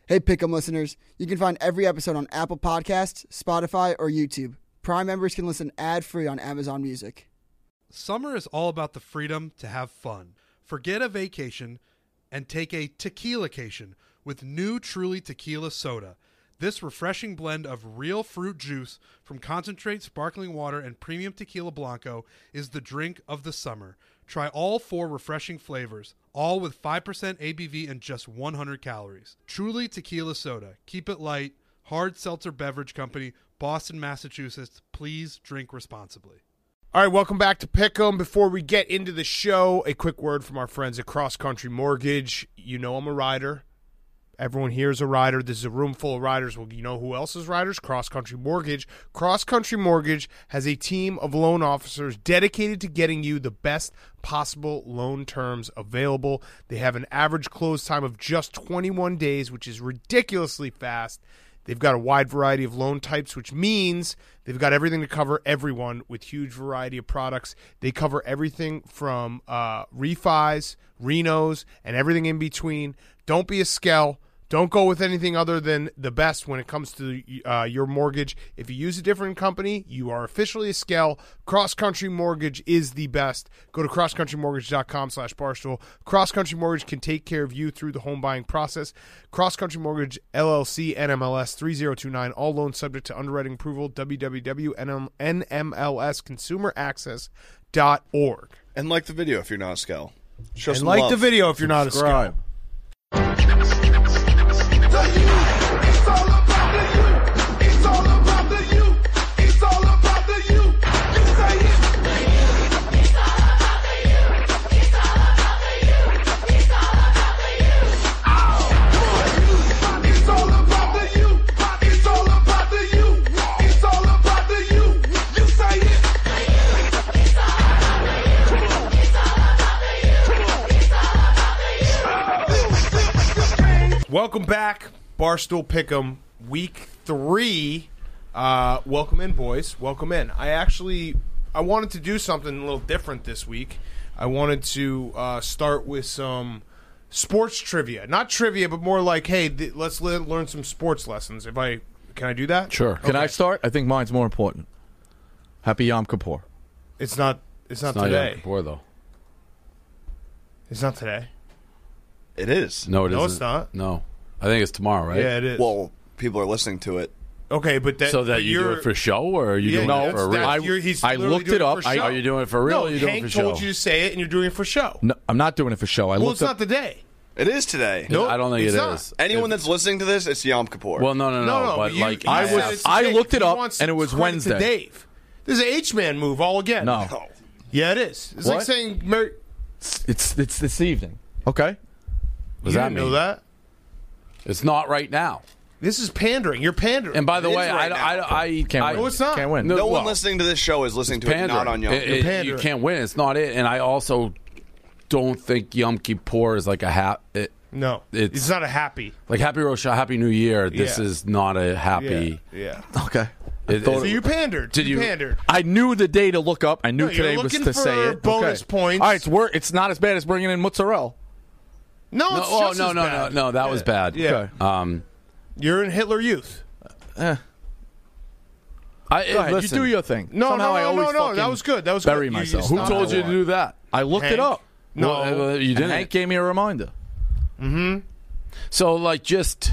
Hey, Pick'em listeners, you can find every episode on Apple Podcasts, Spotify, or YouTube. Prime members can listen ad-free on Amazon Music. Summer is all about the freedom to have fun. Forget a vacation and take a tequila-cation with new Truly Tequila Soda. This refreshing blend of real fruit juice from concentrate sparkling water and premium tequila blanco is the drink of the summer. Try all 4 refreshing flavors, all with 5% ABV and just 100 calories. Truly Tequila Soda. Keep it light. Hard Seltzer Beverage Company, Boston, Massachusetts. Please drink responsibly. All right, welcome back to Pick'em. Before we get into the show, a quick word from our friends at Cross Country Mortgage. You know I'm a rider. Everyone here is a rider. This is a room full of riders. Well, you know who else is riders? Cross Country Mortgage. Cross Country Mortgage has a team of loan officers dedicated to getting you the best possible loan terms available. They have an average close time of just 21 days, which is ridiculously fast. They've got a wide variety of loan types, which means they've got everything to cover everyone with huge variety of products. They cover everything from refis, renos, and everything in between. Don't be a skell. Don't go with anything other than the best when it comes to your mortgage. If you use a different company, you are officially a skell. Cross Country Mortgage is the best. Go to crosscountrymortgage.com/Barstool. Cross Country Mortgage can take care of you through the home buying process. Cross Country Mortgage, LLC, NMLS 3029. All loans subject to underwriting approval. www.nmlsconsumeraccess.org. And like the video if you're not a skell. Show And some like love. the video if you're not a skell. It's all about the you. It's all about the you. It's all about the you. You say it. It's all about the you. It's all about the you. It's all about the you. It's all about the you. It's all about the you. It's all about the you. You say it. It's all about the you. It's all about the you. It's all about the you. Welcome back. Barstool Pick'em, week 3. Welcome in, boys. Welcome in. I wanted to do something a little different this week. I wanted to start with some sports trivia. Not trivia, but more like, hey, let's learn some sports lessons. Can I do that? Sure. Can I start? I think mine's more important. Happy Yom Kippur. It's not It's not today. Yom Kippur, though. It's not today. It is. No, it isn't. No, it's not. No. I think it's tomorrow, right? Yeah, it is. Well, people are listening to it. Okay, but So that you do it for show, or are you doing it for real? I looked it up. Are you doing it for real, No, or are you doing Hank it for show? told you to say it, and you're doing it for show. No, I'm not doing it for show. Well, it's not the day. It is today. No, I don't think it's it not. is. Anyone that's listening to this, it's Yom Kippur. Well, no. No, But you- like, he I said it's I today. looked it He up, wants and it was credit to Wednesday. Dave. This is an H-man move all again. No. Oh. Yeah, it is. It's like What? saying It's this evening. Okay. you Does that didn't know mean? that. It's not right now. This is pandering. You're pandering. And by the It is way, right now. I Can't win. No, it's not. Can't win. No one well, listening to this show is listening to it pandering. not on Yom Kippur. You're You pandering. can't win. It's not it. And I also don't think Yom Kippur is like a No, It's- it's not a happy. like Happy Rosh Hashanah, Happy New Year. This Yeah. is not a happy. Yeah. Okay. So you pandered. Did you? pandered. I knew the day to look up. I knew No, you're today was looking to for say it. bonus Okay. points. All right, it's not as bad as bringing in mozzarella. No, No, it's oh, just no, as no, bad. no, that was bad. Yeah. Okay. You're in Hitler Youth. Go ahead, listen, you do your thing. No, Somehow I always no. That fucking was good. That was bury good. myself. Who stopped told that you to one. do that? I looked Hank? it up. No, Well, you And didn't. Hank gave me a reminder. So, like, just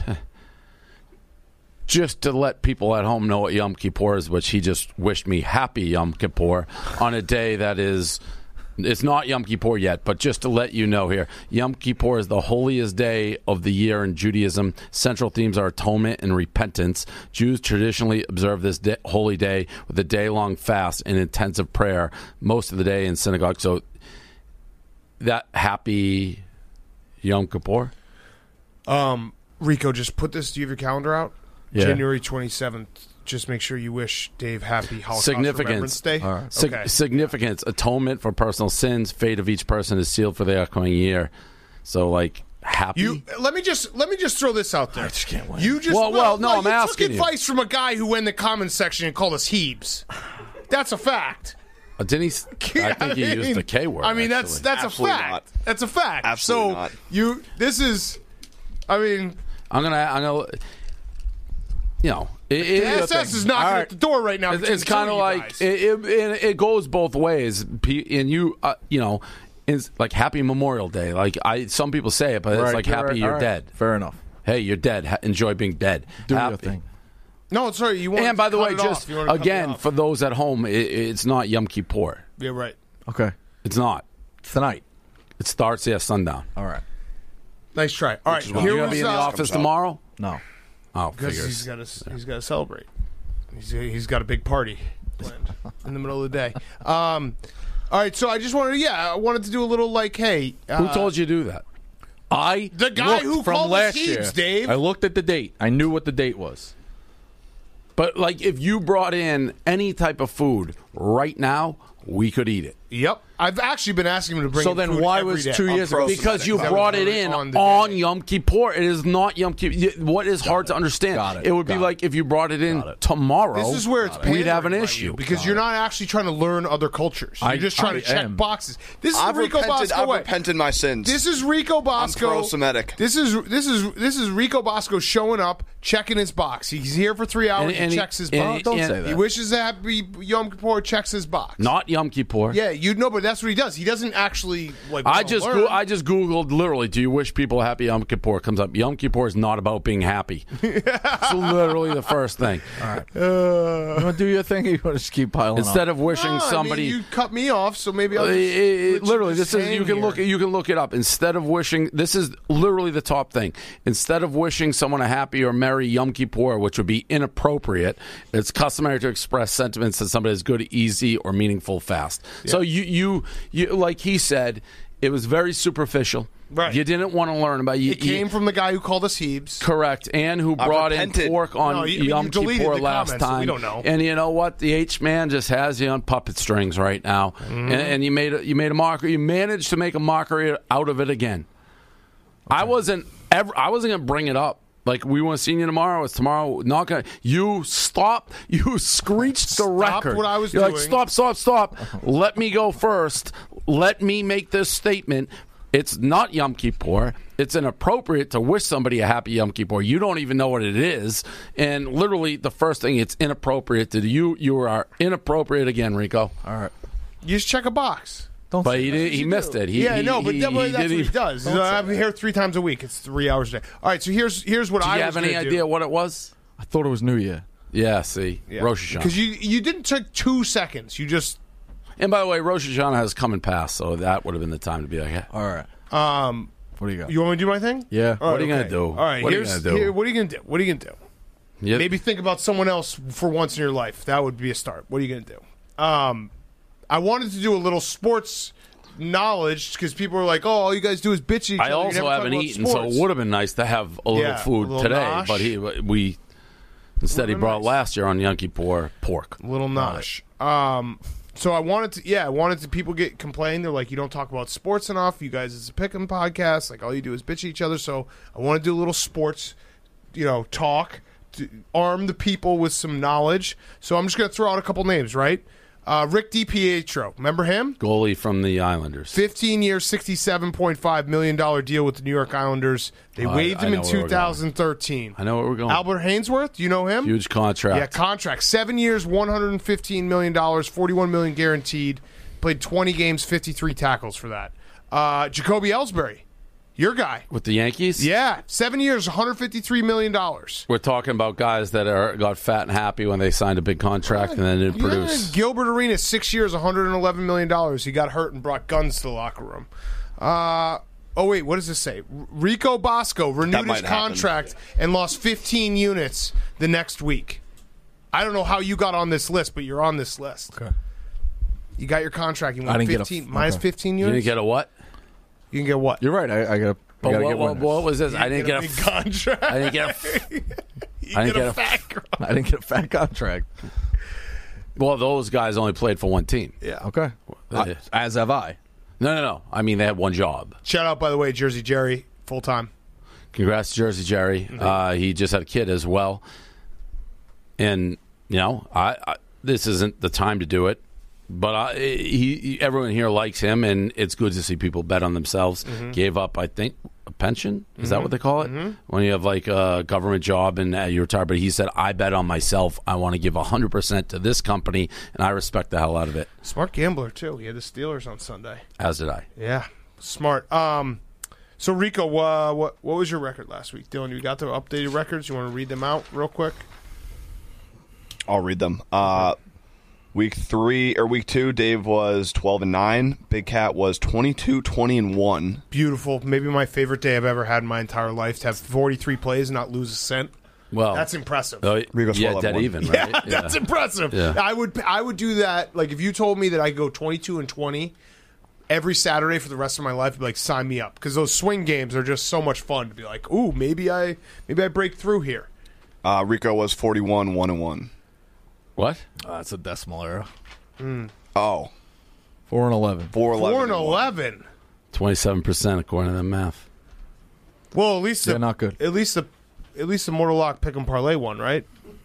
to let people at home know what Yom Kippur is, which he just wished me happy Yom Kippur on a day that is, it's not Yom Kippur yet, but just to let you know here, Yom Kippur is the holiest day of the year in Judaism. Central themes are atonement and repentance. Jews traditionally observe this holy day with a day-long fast and intensive prayer most of the day in synagogue. So, that happy Yom Kippur? Rico, just put this. Do you have your calendar out? Yeah. January 27th. Just make sure you wish Dave happy Holocaust Remembrance Significance. Day. All right. Okay. Significance. Atonement for personal sins. Fate of each person is sealed for the upcoming year. So, like, happy. Let me just throw this out there. I just can't win. You just Well, no, I'm you asking took you. advice from a guy who went in the comments section and called us Hebes. That's a fact. Didn't he? I think he used the K word. I mean, that's Absolutely a fact. not. That's a fact. Absolutely so not. this is. I mean, I'm gonna. You know, The SS is knocking at the door right now. It's kind of like it goes both ways, and you know, it's like Happy Memorial Day. Like some people say it, but it's like Happy you're dead. Fair enough. Hey, you're dead. Enjoy being dead. Do your thing. No, sorry. You want? And by the way, cut it just off. You wanna cut it again off. for those at home, it's not Yom Kippur. Yeah, right. Okay. It's not. Tonight. It starts sundown. All right. Nice try. All right, You here gonna was be in the office tomorrow? No. Oh, because figures. he's got to celebrate. He's got a big party planned in the middle of the day. All right, so I just wanted to do a little like, hey, Who told you to do that? the guy Looked who from called last us Heaps, year. Dave? I looked at the date. I knew what the date was. But like, if you brought in any type of food right now, we could eat it. Yep, I've actually been asking him to bring. So in then food why every was day. 2 years ago? Because you That brought was it in on the on day. Yom Kippur. It is not Yom Kippur. What is hard to understand? Got it. would be Got like if you brought it in Got it. tomorrow. This is where it's we'd have an pandering by issue. you, because you're not actually trying to learn other cultures. You're just trying to check am. boxes. This is I've Rico repented. Bosco. I've repented my sins. This is Rico Bosco. pro-Semitic. This is Rico Bosco showing up, checking his box. He's here for 3 hours. And he he- checks his and box. he- Don't and- say that. He wishes a happy Yom Kippur. Checks his box. Not Yom Kippur. Yeah, you know, but that's what he does. He doesn't actually like. I wanna just learn. I just Googled literally, do you wish people a happy Yom Kippur? It comes up. Yom Kippur is not about being happy. It's literally the first thing. You want to do your thing, or you want to just keep piling Instead on? of wishing No, somebody, I mean, you cut me off, so maybe I'll just literally, just this is hang you can here. look it up. Instead of wishing, this is literally the top thing. Instead of wishing someone a happy or merry Yom Kippur, which would be inappropriate, it's customary to express sentiments that somebody is good, easy, or meaningful fast. So you like he said, it was very superficial. Right. You didn't want to learn about you. It came from the guy who called us Hebes. Correct, and who brought in repented. pork on No, you Yom deleted Kippur the last comments, so we time. don't know. And you know what? The H man just has you on puppet strings right now, and you made a mockery. You managed to make a mockery out of it again. I wasn't going to bring it up. Like, we want to see you tomorrow. It's tomorrow. Not gonna. You stopped. You screeched the record. what I was You're doing. like, stop. Let me go first. Let me make this statement. It's not Yom Kippur. It's inappropriate to wish somebody a happy Yom Kippur. You don't even know what it is. And literally, the first thing, it's inappropriate to you. You are inappropriate again, Rico. All right. You just check a box. Don't But say he that. did, he missed it. Yeah, I know, but that's what he didn't- does. I'm here 3 times a week. It's 3 hours a day. All right, so here's what Do I you was have any gonna idea do. what it was? I thought it was New Year. Yeah, see. Rosh Hashanah. Because you didn't take 2 seconds. You just And by the way, Rosh Hashanah has come and passed, so that would have been the time to be like, yeah. All right. What do you got? you want me to do my thing? Yeah. All right, What are you gonna okay. do? All right, What are you here's gonna do? here. What are you gonna do? What are you gonna do? Yep. Maybe think about someone else for once in your life. That would be a start. What are you going to do? I wanted to do a little sports knowledge because people are like, "Oh, all you guys do is bitch at each I other. You also never talk haven't about eaten, so sports." it would have been nice to have a little Yeah, food a little today. nosh. But we instead he been brought nice. last year on Yom Kippur pork. Little nosh. So I wanted to people complain. They're like, you don't talk about sports enough. You guys, it's a pick'em podcast. Like all you do is bitch at each other. So I want to do a little sports, talk to arm the people with some knowledge. So I'm just going to throw out a couple names, right? Rick DiPietro, remember him? Goalie from the Islanders. 15 year, $67.5 million deal with the New York Islanders. They I waived him know in where we're going. 2013. I know where we're going. Albert Hainsworth, do you know him? Huge contract. Yeah, contract. 7 years, $115 million, $41 million guaranteed. Played 20 games, 53 tackles for that. Jacoby Ellsbury, your guy. With the Yankees? Yeah, 7 years, $153 million. We're talking about guys that got fat and happy when they signed a big contract and then didn't produce. Gilbert Arenas, 6 years, $111 million. He got hurt and brought guns to the locker room. Oh, wait, what does this say? Rico Bosco renewed his might happen. contract and lost 15 units the next week. I don't know how you got on this list, but you're on this list. Okay. You got your contract. You I won didn't get a- 15, minus okay. 15 You units? didn't get a what? You can get what? You're right. I gotta What, get winners. what was this? I didn't get a big contract. I didn't get a You I didn't get a fat girl. I didn't get a fat contract. Well, those guys only played for one team. Yeah. Okay. As have I. No. I mean, they had one job. Shout out, by the way, Jersey Jerry, full time. Congrats to Jersey Jerry. He just had a kid as well. And, I this isn't the time to do it. But everyone here likes him, and it's good to see people bet on themselves. Gave up, I think, a pension. Is that what they call it? When you have like a government job and you retire. But he said, I bet on myself. I want to give 100% to this company, and I respect the hell out of it. Smart gambler, too. He had the Steelers on Sunday. As did I. Yeah, smart. So, Rico, what was your record last week? Dylan, you got the updated records? You want to read them out real quick? I'll read them. Week 2, Dave was 12-9. Big Cat was 22-20-1. Beautiful. Maybe my favorite day I've ever had in my entire life, to have 43 plays and not lose a cent. Well, That's impressive. Rico's yeah, 12-1. dead even, Yeah, right? that's impressive. Yeah. I would do that. Like, if you told me that I go 22-20 every Saturday for the rest of my life, I'd be like, sign me up, because those swing games are just so much fun to be like, ooh, maybe I break through here. Rico was 41-1-1. What? That's a decimal error. Oh, 4-11. 4-11. 27% according to the math. Well, at least They're not good. At least the Mortal Lock Pick 'em Parlay won, right?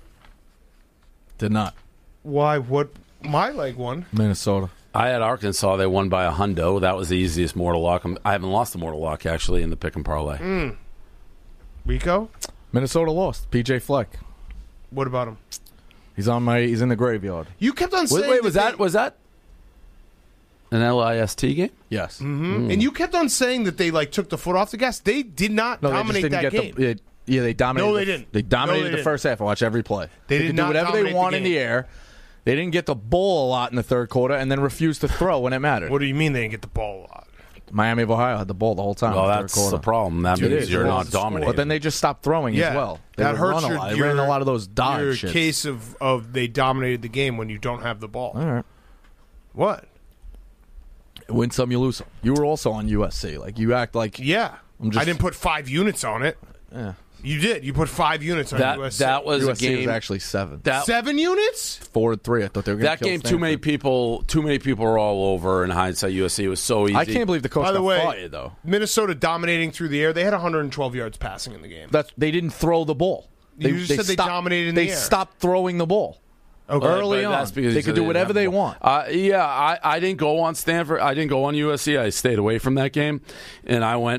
Did not. Why? What? My leg won. Minnesota. I had Arkansas. They won by a hundo. That was the easiest mortal lock. I haven't lost a mortal lock, actually, in the pick and parlay. Rico, Minnesota lost. PJ Fleck. what about him? He's in the graveyard. You kept on saying. Wait, was that an LIST game? Yes. And you kept on saying that they took the foot off the gas. They did not No, dominate that game. They dominated. No, they didn't. They dominated No, they the didn't. first half. I watched every play. They did could not do whatever they dominate the want in game. the air. They didn't get the ball a lot in the third quarter, and then refused to throw when it mattered. What do you mean they didn't get the ball a lot? Miami of Ohio had the ball the whole time. Well, in the third that's quarter. the problem. That It means is. you're It not is. dominating. But then they just stopped throwing Yeah, as well. They that would hurts run a your, lot. They your ran a lot of those dodge your shits. case of they dominated the game when you don't have the ball. All right. What? Win some, you lose some. You were also on USC. Like, you act like... Yeah, I'm just- I didn't put 5 units on it. Yeah. You did. You put 5 units on USC. that was a USC game. was actually 7. 7 units? 4-3. I thought they were going to That game, too many people were all over. In hindsight, USC was so easy. I can't believe the coach By the got way, fired, though. Minnesota dominating through the air. They had 112 yards passing in the game. They didn't throw the ball. You just said they dominated in the They air. stopped throwing the ball. Okay. Early But on. that's because They you could said do didn't whatever have the they ball. want. I didn't go on Stanford. I didn't go on USC. I stayed away from that game, and I went.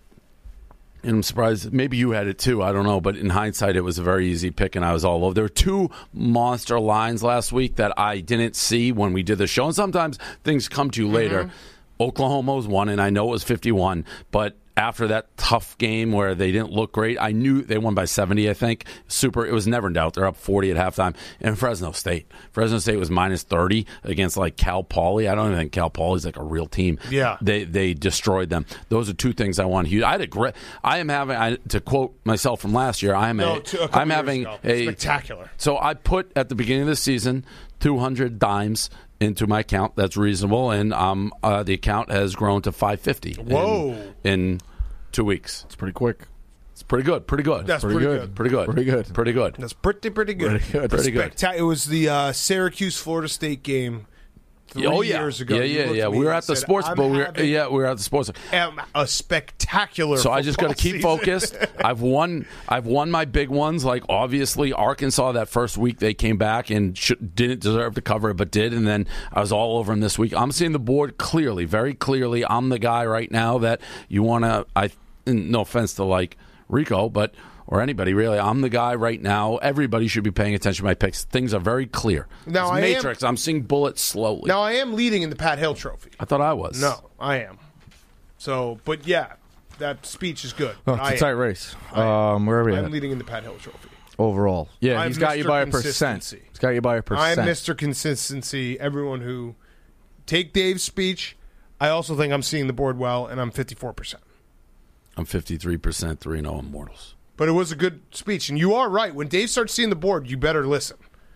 And I'm surprised. Maybe you had it too. I don't know. But in hindsight, it was a very easy pick, and I was all over. There were 2 monster lines last week that I didn't see when we did the show. And sometimes things come to you later. Oklahoma was 1, and I know it was 51. But after that tough game where they didn't look great, I knew they won by 70, I think. It was never in doubt. They're up 40 at halftime. And Fresno State was minus 30 against Cal Poly. I don't even think Cal Poly's a real team. Yeah. They destroyed them. Those are 2 things I want. I had a great. I am having, to quote myself from last year, I'm having a spectacular. So I put at the beginning of the season 200 dimes into my account. That's reasonable, and the account has grown to 550. Whoa! In 2 weeks, It's pretty quick. it's pretty good. Pretty good. That's Pretty pretty good. good. pretty good. Pretty good. Pretty good. That's pretty good. Pretty good. Pretty good. It was the Syracuse-Florida State game 3 years ago. You looked Yeah. at me We were and at the said, sports "I'm book. We having were at the sports. a spectacular. So I just got to football keep season." focused. I've won my big ones. Obviously Arkansas that first week they came back and didn't deserve to cover it, but did. And then I was all over them this week. I'm seeing the board clearly, very clearly. I'm the guy right now that you want to. No offense to Rico, or anybody really. I'm the guy right now. Everybody should be paying attention to my picks. Things are very clear. Now, It's Matrix. I'm seeing bullets slowly. Now I am leading in the Pat Hill Trophy. I thought I was. No, I am. So, but yeah, that speech is good. Oh, it's a tight race. Where are we I'm at? leading in the Pat Hill Trophy. Overall. Yeah, I'm he's got you Mr. by a Consistency. percent. He's got you by a I'm percent. Mr. Consistency. Everyone who take Dave's speech, I also think I'm seeing the board well, and I'm 54%. I'm 53%, 3-0 Immortals. But it was a good speech, and you are right. When Dave starts seeing the board, you better listen.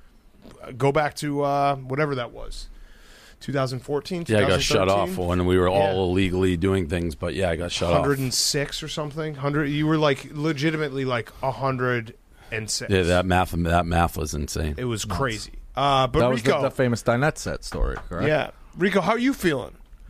Go back to whatever that was, 2014, Yeah, I got shut 2013? off when we were all illegally doing things, but yeah, I got shut off. 106 or something. 100. You were legitimately 106. Yeah, that math was insane. It was crazy. But that was Rico, the famous Dinette set story, correct? yeah, Rico, how are you feeling?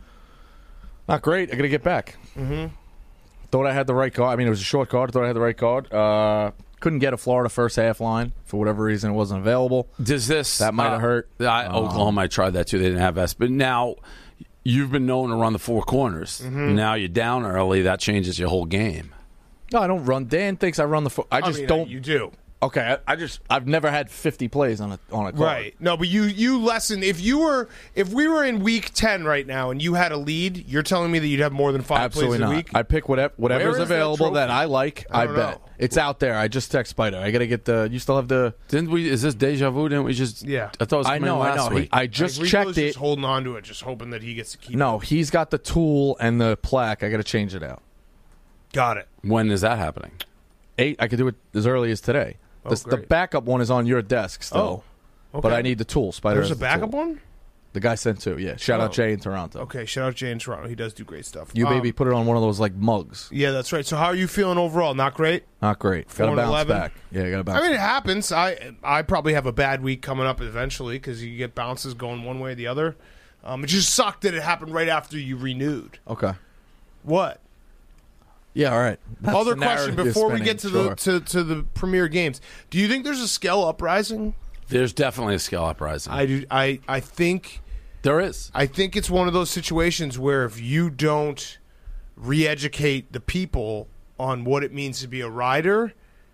Not great. I got to get back. Mm-hmm. Thought I had the right card. I mean, it was a short card. Thought I had the right card. Couldn't get a Florida first half line. For whatever reason, it wasn't available. Does this That might have hurt. Oklahoma, I tried that too. They didn't have S. But now, you've been known to run the four corners. Now you're down early. That changes your whole game. No, I don't run. Dan thinks I run the. I just don't. You do. Okay, I've never had 50 plays on a card. Right. No, but you lessen. If we were in week 10 right now and you had a lead, you're telling me that you'd have more than 5 Absolutely plays a not. week? I pick whatever's Where is that available that trophy? I like. I I don't bet know. it's out there. I just text Spider. I gotta get the. You still have the. Didn't we? Is this deja vu? Didn't we just? Yeah. I thought it was I coming know. last week. I just Rico's checked just it. holding on to it, just hoping that he gets to keep No, it. he's got the tool and the plaque. I got to change it out. Got it. When is that happening? 8. I could do it as early as today. The great. backup one is on your desk still. Okay. But I need the tool. Spider There's has a the backup tool. one? The guy sent 2. Yeah. Shout out Jay in Toronto. Okay, shout out Jay in Toronto. He does do great stuff. You baby put it on one of those like mugs. Yeah, that's right. So how are you feeling overall? Not great? Not great. Got to 4-11? bounce back. Yeah, got to bounce. I mean, it back. happens. I probably have a bad week coming up eventually because you get bounces going one way or the other. It just sucked that it happened right after you renewed. Okay. What? Yeah. All right. That's Other the question narrative before we spinning, get to sure. the to the premier games. Do you think there's a scale uprising? There's definitely a scale uprising. I do. I think There is. I think it's one of those situations where if you don't re-educate the people on what it means to be a rider,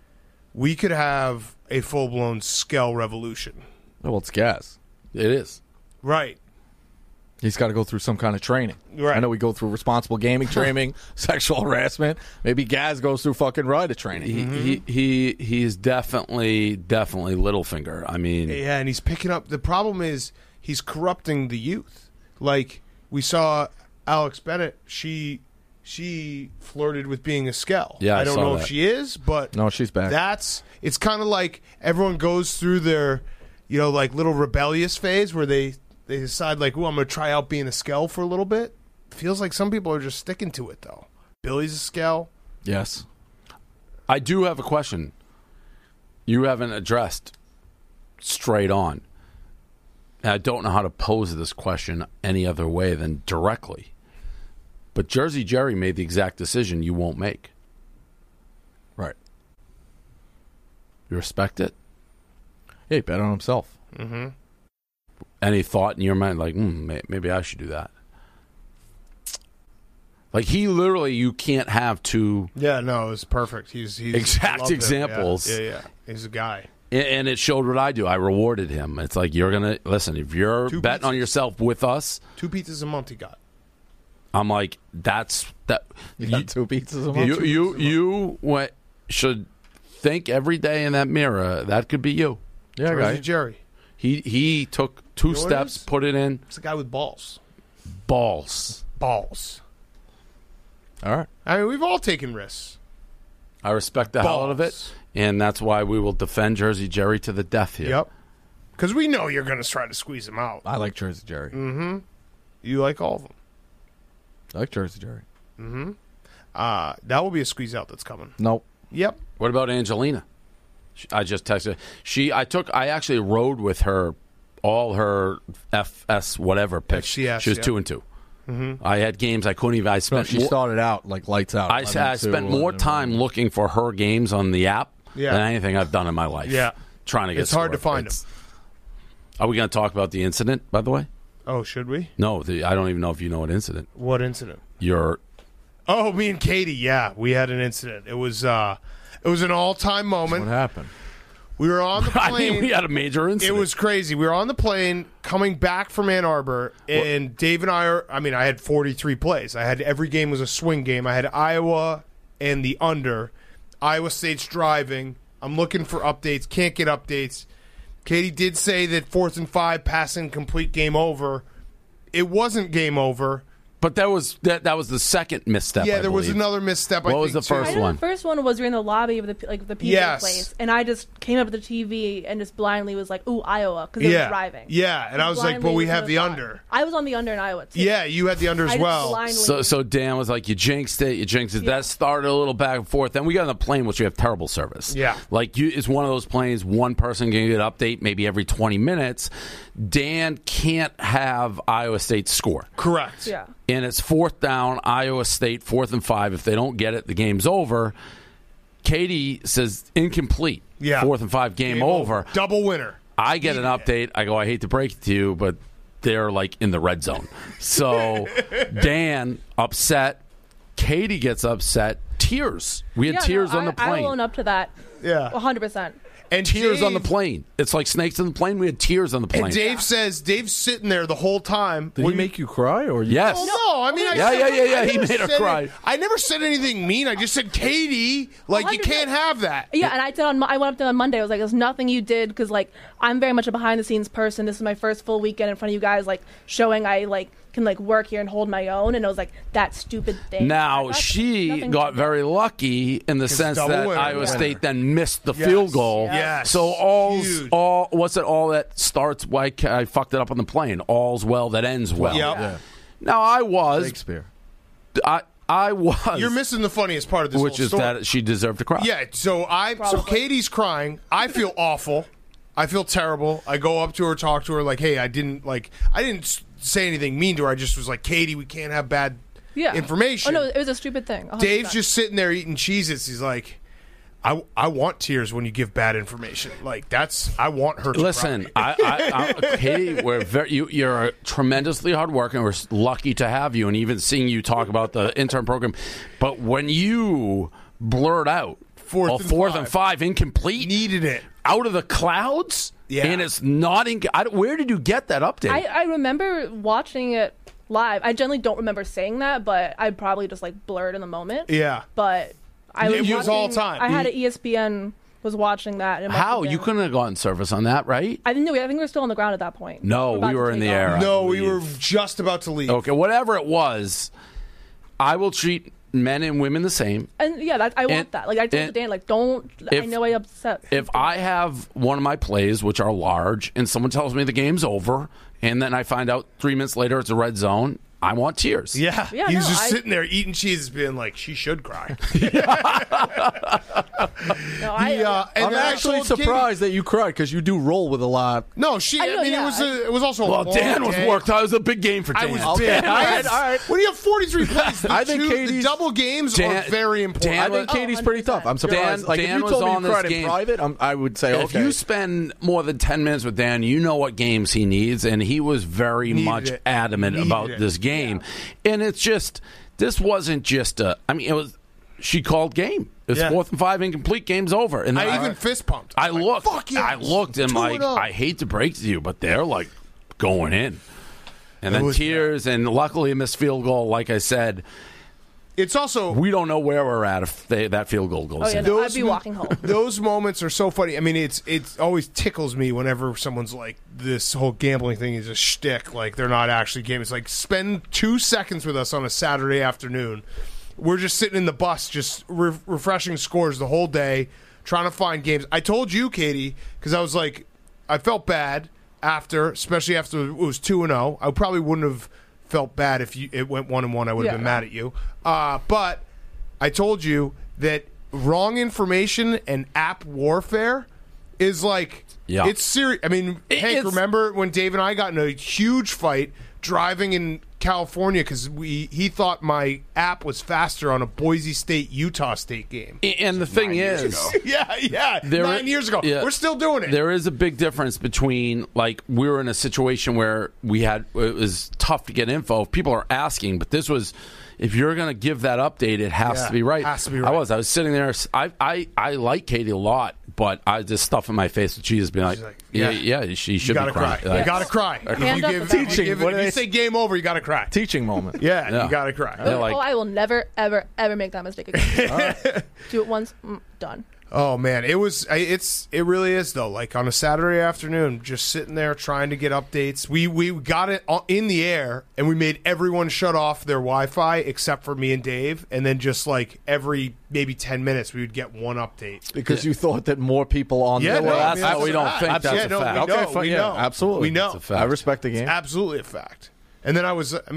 we could have a full-blown scale revolution. Well, it's gas. It is. Right. He's got to go through some kind of training. Right. I know we go through responsible gaming training, sexual harassment. Maybe Gaz goes through fucking rider training. He's definitely Littlefinger. I mean, Yeah, and he's picking up. The problem is he's corrupting the youth. Like we saw Alex Bennett. She flirted with being a Skell. Yeah, I don't saw know that. if she is, but No, she's back. It's kind of like everyone goes through their, like little rebellious phase where they decide like, "Ooh, I'm going to try out being a Skell for a little bit." Feels like some people are just sticking to it though. Billy's a Skell. Yes. I do have a question. You haven't addressed straight on. And I don't know how to pose this question any other way than directly. But Jersey Jerry made the exact decision you won't make. Right. You respect it? Yeah, he bet on himself. Any thought in your mind like, maybe I should do that? Like he literally, you can't have two, Yeah, no, it's perfect. He's Exact loved him. examples. Yeah. He's a guy. and it showed what I do. I rewarded him. It's like, you're going to, listen, if you're 2 betting on pizzas. yourself with us, 2 pizzas a month he got. I'm like, that. You got 2 pizzas a month? You should think every day in that mirror, that could be you. Yeah, Jersey guy. Jerry. He took 2 You know what it steps, is? put it in, It's a guy with balls. balls. Balls. All right. I mean, we've all taken risks. I respect the hell out of it, Balls. and that's why we will defend Jersey Jerry to the death here. Yep. Because we know you're going to try to squeeze him out. I like Jersey Jerry. You like all of them. I like Jersey Jerry. That will be a squeeze out that's coming. Nope. Yep. What about Angelina? I just texted. I actually rode with her all her FS whatever picks. FCS, She was yeah. 2-2. I had games I couldn't even. I No, spent she more, started out like lights out. I 11-2, spent more 11-1. time looking for her games on the app Yeah. than anything I've done in my life. Yeah. Trying to get. It's hard to scored. find It's- Are we going to talk about the incident? By the way, Oh, should we? no. I don't even know if you know what incident. What incident? Oh, Me and Katie. Yeah, we had an incident. It was an all-time moment. What happened? We were on the plane. I mean, we had a major It incident. was crazy. We were on the plane coming back from Ann Arbor, and Dave and I had 43 plays. Every game was a swing game. I had Iowa and the under. Iowa State's driving. I'm looking for updates. Can't get updates. Katie did say that 4th and 5, passing complete, game over. It wasn't game over. But that was the second misstep. Yeah, I there was believe. another misstep. What I was think, the too. first I know one? the first one was during the lobby of the PJ Yes. place, and I just came up to the TV and just blindly was like, "Ooh, Iowa," because they were driving. Yeah, and I was like, Blindly but we was have on the side. under. I was on the under in Iowa too. Yeah, you had the under I as just well. blindly- So Dan was like, you jinxed it. Yeah. That started a little back and forth. Then we got on the plane, which we have terrible service. Yeah. Like, it's one of those planes, one person can get an update maybe every 20 minutes. Dan can't have Iowa State score. Correct. Yeah. And it's 4th down, Iowa State, 4th and 5. If they don't get it, the game's over. Katie says incomplete. Yeah. 4th and 5, game over. Double winner. I get an update. I go, I hate to break it to you, but they're like in the red zone. So Dan upset. Katie gets upset. Tears. We had tears on the plane. I own up to that. Yeah. 100%. And Tears Dave, on the plane. It's like snakes on the plane. We had tears on the plane. And Dave says Dave's sitting there the whole time. Did he make you cry? Or you Yes. Oh, no, I mean, Yeah. He made her cry. I never said anything mean. I just said, Katie, like, you 100%. can't have that. Yeah, and I went up to him on Monday. I was like, "There's nothing you did," because like I'm very much a behind the scenes person. This is my first full weekend in front of you guys, like showing I like can like work here and hold my own. And it was like that stupid thing. Now, That's she nothing got to do. very lucky in the sense double that winner. Iowa Yeah. State then missed the field goal. Yes. So Huge. all that starts like I fucked it up on the plane. All's well that ends well. Yep. Yeah. Now I was Shakespeare. I was You're missing the funniest part of this which whole is story. that she deserved to cry. Yeah, so Katie's crying. I feel awful. I feel terrible. I go up to her, talk to her, like, hey, I didn't say anything mean to her. I just was like, Katie, we can't have bad information. Oh no, it was a stupid thing. 100%. Dave's just sitting there eating Cheez-Its. He's like, I want tears when you give bad information. Like, I want her to Listen, cry. Katie, you're tremendously hard working. We're lucky to have you, and even seeing you talk about the intern program. But when you blurt out fourth and five incomplete, Needed it. out of the clouds, Yeah. and it's not in. Where did you get that update? I remember watching it live. I generally don't remember saying that, but I probably just like blurred in the moment. Yeah. But I was It was all watching- time. I had an ESPN was watching that. And How you couldn't have gotten service on that, right? I think we were still on the ground at that point. No, about we to were in take the off. air. No, we believe. were just about to leave. Okay, whatever it was, I will treat men and women the same. And yeah, I want that. Like I told Dan, like don't. I know I upset. If I have one of my plays, which are large, and someone tells me the game's over, and then I find out 3 minutes later it's a red zone, I want tears. Yeah, Yeah, he was no, just I- sitting there eating cheese, being like, "She should cry." No, and I'm then I actually told Katie- surprised that you cried because you do roll with a lot. No, I know, yeah, it was also. Well, a long Dan was day. worked. It was a big game for I Dan. was Okay, big. all right. When you have 43 plays, I think the Katie's- double games Dan- are very important. Dan I think was- Katie's pretty 100%. tough. I'm surprised. Dan if you was told me on you this cried game. in private, I would say If okay. you spend more than 10 minutes with Dan, you know what games he needs, and he was very Needed much it. adamant Needed about it. this game. And it's just, this wasn't just it was, she called game. It's Yeah. 4th and 5 incomplete, game's over. And then I even fist pumped. I Like, looked. Fuck yeah, I looked and 2-0. I hate to break to you, but they're like going in. And It then was tears, and luckily a missed field goal, like I said. It's also We don't know where we're at if that field goal goes Oh yeah, in. no, I'd be walking home. those moments are so funny. I mean, it always tickles me whenever someone's like, this whole gambling thing is a shtick. Like, they're not actually gaming. It's like, spend 2 seconds with us on a Saturday afternoon. We're just sitting in the bus, just refreshing scores the whole day, trying to find games. I told you, Katie, because I was like, I felt bad after, especially after it was 2-0. I probably wouldn't have felt bad if it went 1-1. I would have Yeah. been mad at you. But I told you that wrong information and app warfare is like, Yeah. it's serious. I mean, Hank, It's- remember when Dave and I got in a huge fight driving in California because he thought my app was faster on a Boise State-Utah State game. And the thing is, Yeah. There- 9 years ago. yeah. We're still doing it. there is a big difference between, like, we were in a situation where it was tough to get info. People are asking, but this was, if you're going to give that update, it has Yeah, to be right. has to be right. I was sitting there. I like Katie a lot, but I just stuff in my face with Jesus being like, like, yeah, yeah. she You should gotta be crying. cry. Like, You gotta cry. Hand up If the you Teaching, give what it- do if you they- say game over, you gotta cry. Teaching moment. Yeah, Yeah. you gotta cry. They're like- Oh, I will never, ever, ever make that mistake again. Do it once, done. Oh man, it really is though. Like on a Saturday afternoon, just sitting there trying to get updates. We got it in the air, and we made everyone shut off their Wi-Fi except for me and Dave. And then just like every maybe 10 minutes, we would get one update. Because you thought that more people on Yeah, the no, Well, I that's mean, how we a don't fact. think that's Yeah, a no, fact. We know, Okay, fine, we yeah, know. absolutely. We know. It's a fact. I respect the game. Absolutely a fact. And then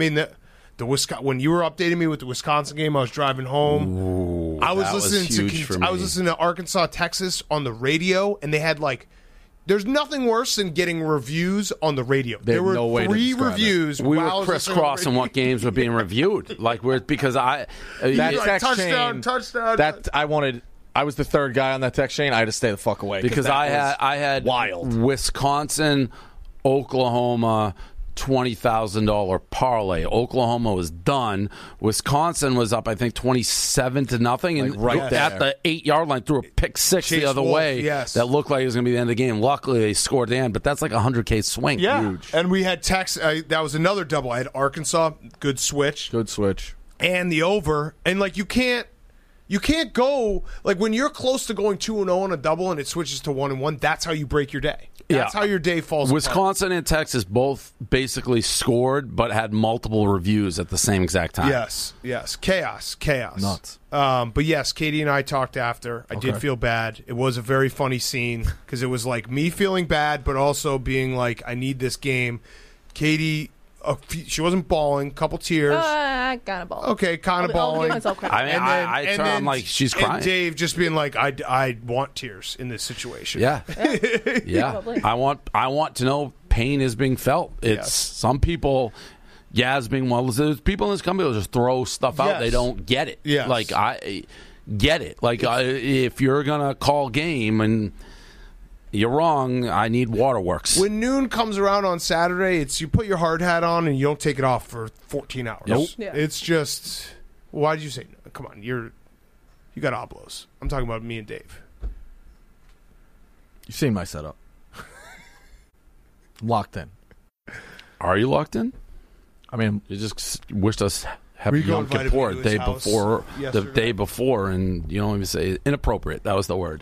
the Wisconsin, when you were updating me with the Wisconsin game, I was driving home. I was that was listening huge for I was me. listening to Arkansas, Texas on the radio, and they had like, there's nothing worse than getting reviews on the radio. They There have were no way to 3 describe it. reviews. We while I were was listening on the crisscrossing radio. what games were being reviewed. Like, because That Like, text touchdown, chain, touchdown. That I was the third guy on that text chain. I had to stay the fuck away because that I was had wild. Wisconsin, Oklahoma, $20,000 parlay. Oklahoma was done. Wisconsin was up, I think, 27-0, and right at the 8-yard line threw a pick six Chase the other Wolf, way. yes. That looked like it was going to be the end of the game. Luckily, they scored the end, but that's like a $100K swing. Yeah, Huge. and we had Texas. That was another double. I had Arkansas, good switch, Good switch. and the over. And like you can't go like when you're close to going 2-0 on a double and it switches to 1-1. That's how you break your day. That's Yeah. how your day falls. apart. Wisconsin and Texas both basically scored, but had multiple reviews at the same exact time. Yes, chaos. Nuts. But yes, Katie and I talked after. I did Okay. feel bad. It was a very funny scene because it was like me feeling bad, but also being like, I need this game. Katie, she wasn't bawling, couple tears. Kind of ball. Okay, kind of I'll give bawling. myself credit. I mean, I'm like, she's and crying. Dave just being like, I want tears in this situation. Yeah, yeah. Probably. I want to know pain is being felt. It's Yes. some people. Yaz being one. There's people in this company who just throw stuff out. Yes. They don't get it. Yes. Like I get it. Like if you're gonna call game and you're wrong, I need Waterworks. When noon comes around on Saturday, it's you put your hard hat on and you don't take it off for 14 hours. Nope. Yeah. It's just, why did you say no? Come on, you got oblos. I'm talking about me and Dave. You've seen my setup. Locked in. Are you locked in? I mean, You just wished us happy Rico Yom invited Kippur me to the his day house before, the yesterday. day before, and you don't even say inappropriate. That was the word.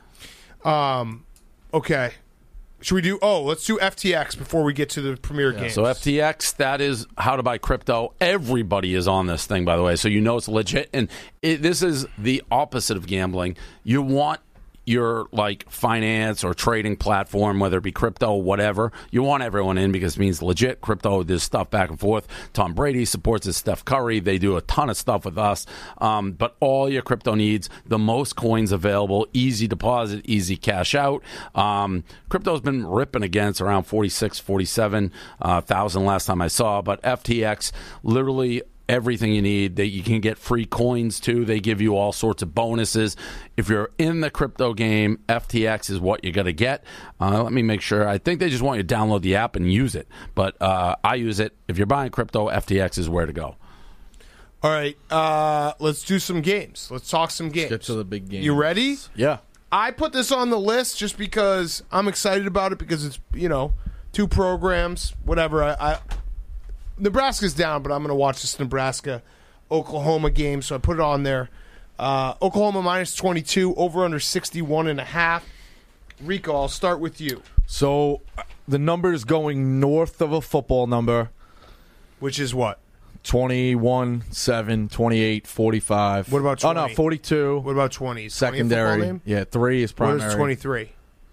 Okay. Should we do, let's do FTX before we get to the premier games. So FTX, that is how to buy crypto. Everybody is on this thing, by the way, so you know it's legit. And this is the opposite of gambling. You want your like finance or trading platform, whether it be crypto, whatever, you want everyone in because it means legit crypto. There's stuff back and forth. Tom Brady supports his Steph Curry. They do a ton of stuff with us. But all your crypto needs, the most coins available, easy deposit, easy cash out. Crypto's been ripping against around 46, 47,000 last time I saw. But FTX, literally everything you need. You can get free coins too. They give you all sorts of bonuses. If you're in the crypto game, FTX is what you're going to get. Let me make sure. I think they just want you to download the app and use it. But I use it. If you're buying crypto, FTX is where to go. All right, let's do some games. Let's talk some games. get to the big game. You ready? Yeah. I put this on the list just because I'm excited about it because it's, two programs, whatever. Nebraska's down, but I'm going to watch this Nebraska-Oklahoma game, so I put it on there. Oklahoma minus 22, over under 61.5. Rico, I'll start with you. So the number is going north of a football number. Which is what? 21, 7, 28, 45. What about Oh, no, 20? 42. What about 20? Is 20 a football Secondary. name? Yeah, 3 is What primary. is 23?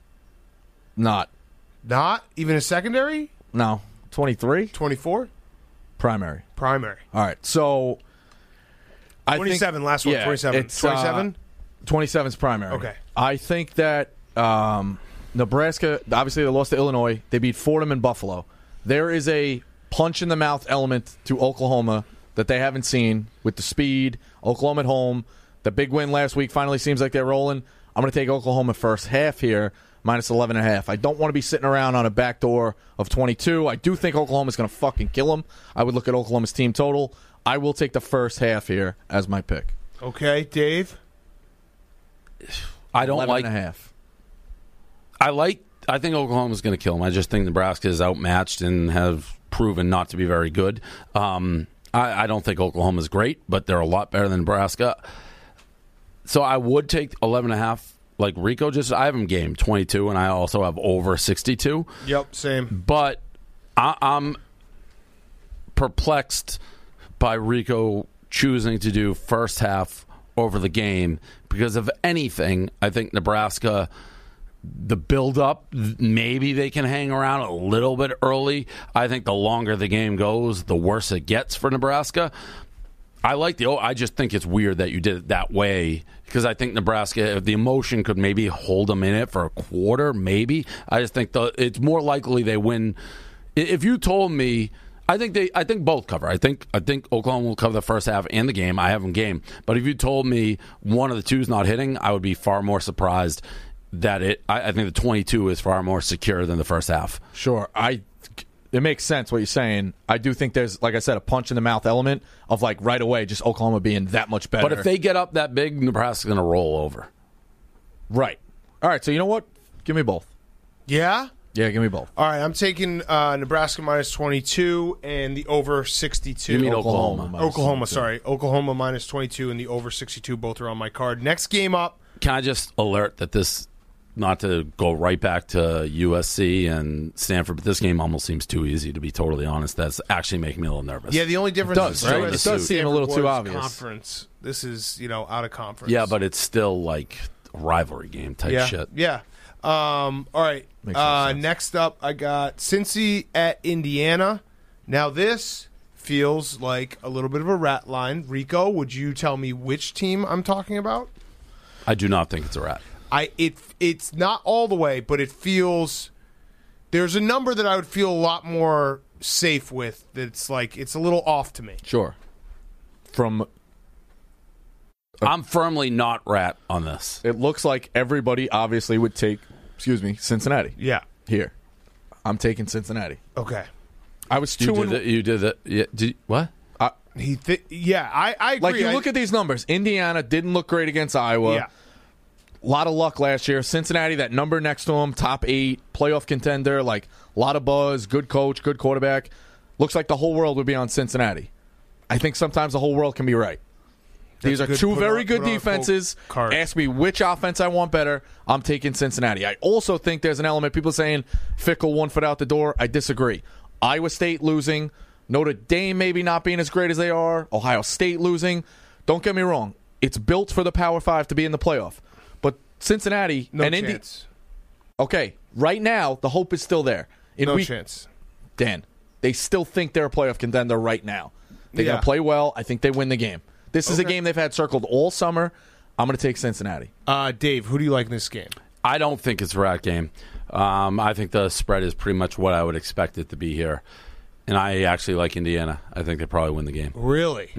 Not. Not? Even a secondary? No. 23? 24? Primary. Primary. All right. So I 27, think, last one, yeah, 27. it's, 27? 27 is primary. Okay. I think that Nebraska, obviously they lost to Illinois. They beat Fordham and Buffalo. There is a punch-in-the-mouth element to Oklahoma that they haven't seen with the speed. Oklahoma at home. The big win last week finally seems like they're rolling. I'm going to take Oklahoma first half here, minus 11.5. I don't want to be sitting around on a backdoor of 22. I do think Oklahoma's going to fucking kill them. I would look at Oklahoma's team total. I will take the first half here as my pick. Okay, Dave? I don't like 11.5. I think Oklahoma's going to kill them. I just think Nebraska is outmatched and have proven not to be very good. I don't think Oklahoma's great, but they're a lot better than Nebraska. So I would take 11.5. Like Rico I have them game 22, and I also have over 62. Yep, same. But I'm perplexed by Rico choosing to do first half over the game because of anything. I think Nebraska, the build-up, maybe they can hang around a little bit early. I think the longer the game goes, the worse it gets for Nebraska. I just think it's weird that you did it that way because I think Nebraska, the emotion could maybe hold them in it for a quarter, maybe. I just think it's more likely they win. If you told me, I think both cover. I think Oklahoma will cover the first half and the game. I have them game. But if you told me one of the two is not hitting, I would be far more surprised that I think the 22 is far more secure than the first half. Sure. it makes sense what you're saying. I do think there's, like I said, a punch in the mouth element of like right away, just Oklahoma being that much better. But if they get up that big, Nebraska's going to roll over. Right. All right. So you know what? Give me both. Yeah? Yeah, give me both. All right, I'm taking Nebraska minus 22 and the over 62. You mean Oklahoma? Oklahoma, sorry. Oklahoma minus 22 and the over 62. Both are on my card. Next game up. Can I just alert that this, not to go right back to USC and Stanford, but this game almost seems too easy, to be totally honest. That's actually making me a little nervous. Yeah, the only difference does, is right? USC It does seem a little too was obvious. Conference. This is, out of conference. Yeah, but it's still like a rivalry game type shit. Yeah. All right. Makes no sense. Next up, I got Cincy at Indiana. Now, this feels like a little bit of a rat line. Rico, would you tell me which team I'm talking about? I do not think it's a rat. It's not all the way, but it feels there's a number that I would feel a lot more safe with. That's like it's a little off to me. Sure. I'm firmly not rat on this. It looks like everybody obviously would take, Cincinnati. Yeah. Here. I'm taking Cincinnati. Okay. I was You 2-1. did that. Yeah, what? I agree. Like, you look at these numbers. Indiana didn't look great against Iowa. Yeah. A lot of luck last year. Cincinnati, that number next to them, top 8, playoff contender, like a lot of buzz, good coach, good quarterback. Looks like the whole world would be on Cincinnati. I think sometimes the whole world can be right. These are good. two Put very on- good put on a full defenses. card. Ask me which offense I want better. I'm taking Cincinnati. I also think there's an element, people saying Fickle 1 foot out the door. I disagree. Iowa State losing. Notre Dame maybe not being as great as they are. Ohio State losing. Don't get me wrong. It's built for the Power 5 to be in the playoff. But Cincinnati No and chance. Okay, right now, the hope is still there. No chance. Dan, they still think they're a playoff contender right now. They're Yeah. going to play well. I think they win the game. This is a game they've had circled all summer. I'm going to take Cincinnati. Dave, who do you like in this game? I don't think it's a rat game. I think the spread is pretty much what I would expect it to be here. And I actually like Indiana. I think they probably win the game. Really?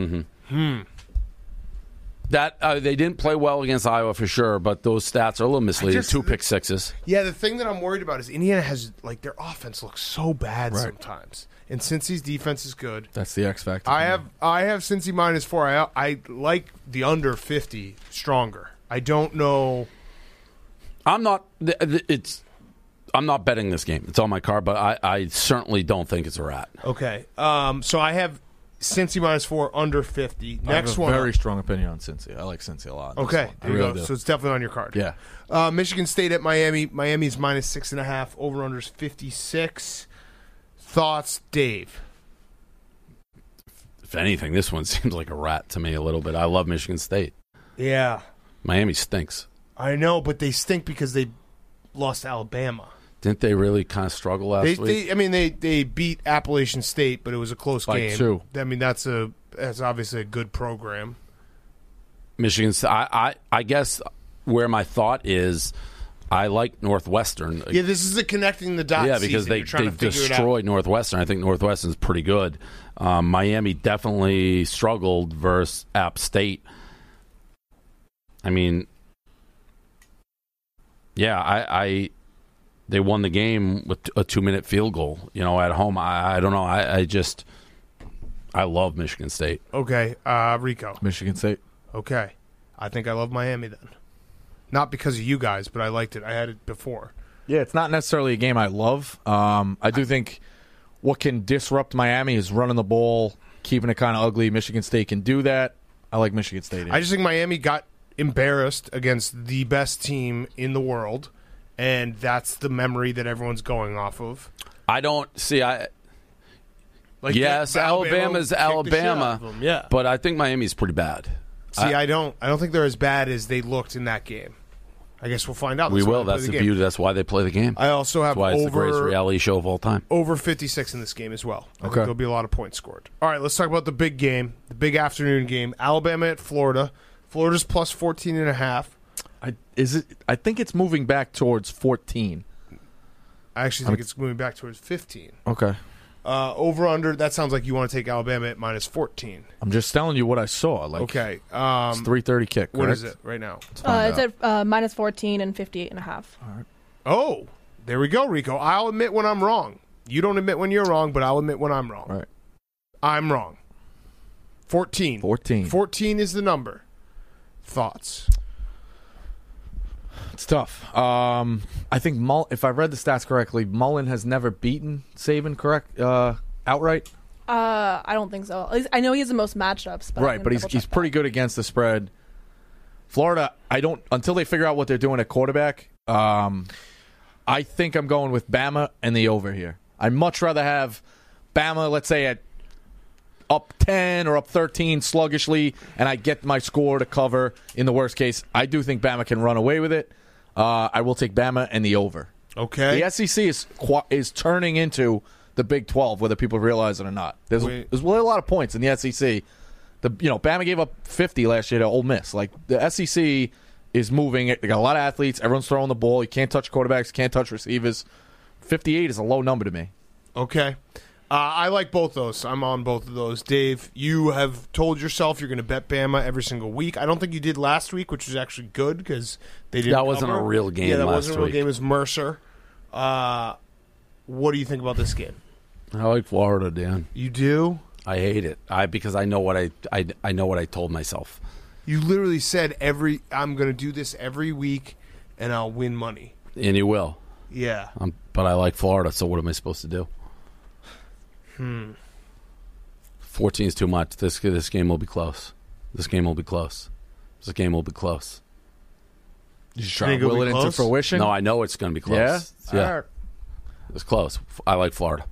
That they didn't play well against Iowa for sure, but those stats are a little misleading. 2 pick sixes. Yeah, the thing that I'm worried about is Indiana has their offense looks so bad sometimes, and Cincy's defense is good. That's the X factor. I have Cincy minus 4. I like the under 50 stronger. I don't know. I'm not. I'm not betting this game. It's on my card, but I certainly don't think it's a rat. Okay, so I have Cincy minus 4 under 50. I have Next a one. very strong opinion on Cincy. I like Cincy a lot. This Okay, one. I there you really go. do. So it's definitely on your card. Yeah. Michigan State at Miami. Miami's minus 6.5. Over unders 56. Thoughts, Dave? If anything, this one seems like a rat to me a little bit. I love Michigan State. Yeah, Miami stinks. I know, but they stink because they lost to Alabama. Didn't they really kind of struggle last week? They beat Appalachian State, but it was a close By game. 2. I mean, that's obviously a good program. Michigan State. I guess where my thought is, I like Northwestern. Yeah, this is the connecting the dots. Yeah, because season. You're trying they to figure it out. destroyed Northwestern. I think Northwestern's pretty good. Miami definitely struggled versus App State. I mean, yeah, they won the game with a 2-minute field goal. At home. I don't know. I love Michigan State. Okay, Rico. Michigan State. Okay, I think I love Miami then. Not because of you guys, but I liked it. I had it before. Yeah, it's not necessarily a game I love. I do think what can disrupt Miami is running the ball, keeping it kind of ugly. Michigan State can do that. I like Michigan State. I just think Miami got embarrassed against the best team in the world, and that's the memory that everyone's going off of. I don't see. Yes, Alabama Alabama's kicked the shit Alabama, out of them, yeah. but I think Miami's pretty bad. See, I don't think they're as bad as they looked in that game. I guess we'll find out. We That's why will. they play That's the game. beauty. That's why they play the game. I also have That's why it's the greatest reality show of all time. over 56 in this game as well. I think Okay. there'll be a lot of points scored. All right, let's talk about the big game, the big afternoon game. Alabama at Florida. Florida's plus 14.5. I think it's moving back towards 14. I actually think it's moving back towards 15. Okay. Over under, that sounds like you want to take Alabama at minus 14. I'm just telling you what I saw. Like, Okay. it's 3:30 kick. What correct? is it right now? It's at minus 14 and 58.5. Oh, there we go, Rico. I'll admit when I'm wrong. You don't admit when you're wrong, but I'll admit when I'm wrong. Right. I'm wrong. 14. 14. 14 is the number. Thoughts? It's tough. I think if I read the stats correctly, Mullen has never beaten Saban outright. I don't think so. At least I know he has the most matchups. But Right, but he's pretty good against the spread. Florida, until they figure out what they're doing at quarterback, I think I'm going with Bama and the over here. I'd much rather have Bama, let's say, at up 10 or up 13 sluggishly, and I get my score to cover in the worst case. I do think Bama can run away with it. I will take Bama and the over. Okay. The SEC is turning into the Big 12, whether people realize it or not. There's a lot of points in the SEC. Bama gave up 50 last year to Ole Miss. Like, the SEC is moving. They got a lot of athletes. Everyone's throwing the ball. You can't touch quarterbacks. Can't touch receivers. 58 is a low number to me. Okay. I like both those. I'm on both of those. Dave, you have told yourself you're going to bet Bama every single week. I don't think you did last week, which was actually good because they didn't. That wasn't a real game. Yeah, that last wasn't a real week. game. It was Mercer. What do you think about this game? I like Florida, Dan. You do? I hate it. Because I know what I know what I told myself. You literally said I'm going to do this every week, and I'll win money. And you will. Yeah. But I like Florida, so what am I supposed to do? 14 is too much. This game will be close. This game will be close. This game will be close. You just try to will it into fruition? No, I know it's going to be close. Yeah. Right. It's close. I like Florida.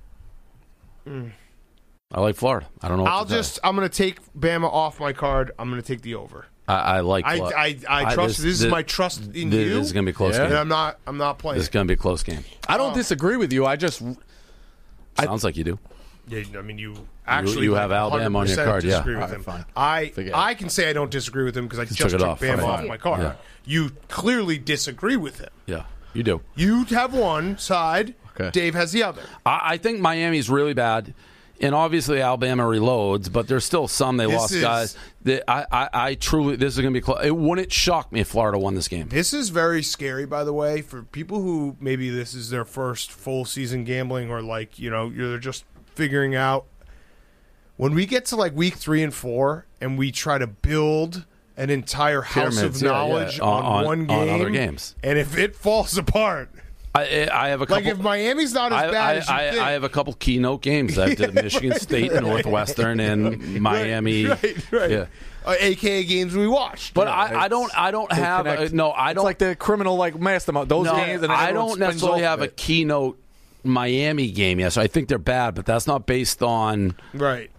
I like Florida. I don't know. I'm going to take Bama off my card. I'm going to take the over. I like. I trust. This is my trust in you. This is going to be a close game. And I'm not playing. This is going to be a close game. I don't disagree with you. Sounds like you do. Yeah, I mean, you actually you have Alabama on your card. Yeah, disagree with him. Fine. I can say I don't disagree with him because I just took Bama off my card. Yeah. You clearly disagree with him. Yeah, you do. You have one side. Okay. Dave has the other. I think Miami's really bad, and obviously Alabama reloads, but there's still some lost guys. I truly, this is going to be close. It wouldn't shock me if Florida won this game. This is very scary, by the way, for people who maybe this is their first full season gambling, or they're just figuring out. When we get to week 3 and 4, and we try to build an entire house Pyramids, of knowledge on one game, on other games, and if it falls apart. I have a couple. If Miami's not as bad as you think. I have a couple keynote games. I did Michigan State, Northwestern, and Miami. Right. Yeah. AKA games we watched. But I don't have I don't. It's like the criminal mastermind. Those games. And I don't necessarily have a keynote Miami game. Yes, I think they're bad, but that's not based on right.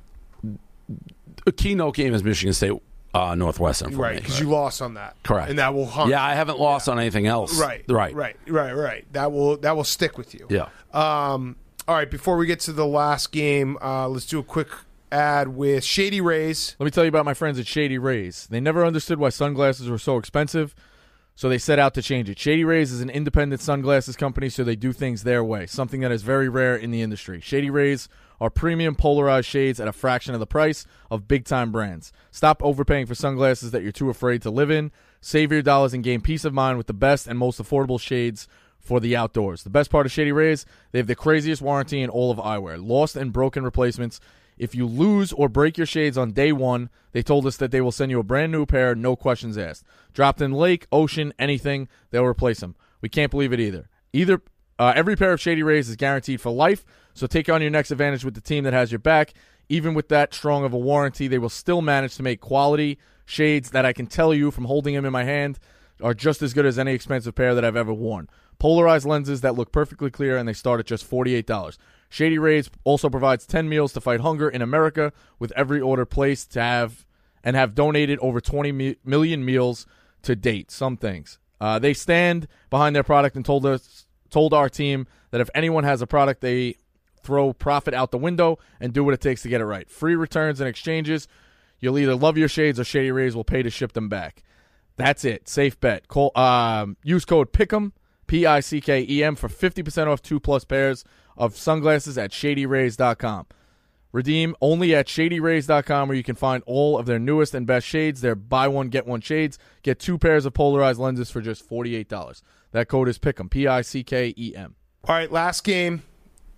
A keynote game is Michigan State. Northwestern for right, me. because you lost on that. Correct. And that will haunt. Yeah, I haven't lost on anything else. Right. That will stick with you. Yeah. All right, before we get to the last game, let's do a quick ad with Shady Rays. Let me tell you about my friends at Shady Rays. They never understood why sunglasses were so expensive, so they set out to change it. Shady Rays is an independent sunglasses company, so they do things their way, something that is very rare in the industry. Shady Rays are premium polarized shades at a fraction of the price of big-time brands. Stop overpaying for sunglasses that you're too afraid to live in. Save your dollars and gain peace of mind with the best and most affordable shades for the outdoors. The best part of Shady Rays, they have the craziest warranty in all of eyewear. Lost and broken replacements. If you lose or break your shades on day one, they told us that they will send you a brand new pair, no questions asked. Dropped in lake, ocean, anything, they'll replace them. We can't believe it either. Every pair of Shady Rays is guaranteed for life, so take on your next advantage with the team that has your back. Even with that strong of a warranty, they will still manage to make quality shades that I can tell you from holding them in my hand are just as good as any expensive pair that I've ever worn. Polarized lenses that look perfectly clear, and they start at just $48. Shady Rays also provides 10 meals to fight hunger in America with every order placed have donated over 20 million meals to date. Some things. They stand behind their product and told our team that if anyone has a product, they throw profit out the window and do what it takes to get it right. Free returns and exchanges. You'll either love your shades or Shady Rays will pay to ship them back. That's it. Safe bet. Use code PICK'EM, PICKEM, for 50% off 2+ pairs of sunglasses at ShadyRays.com. Redeem only at ShadyRays.com, where you can find all of their newest and best shades. Their buy one, get one shades. Get 2 pairs of polarized lenses for just $48. That code is PICK'EM, PICKEM. All right, last game.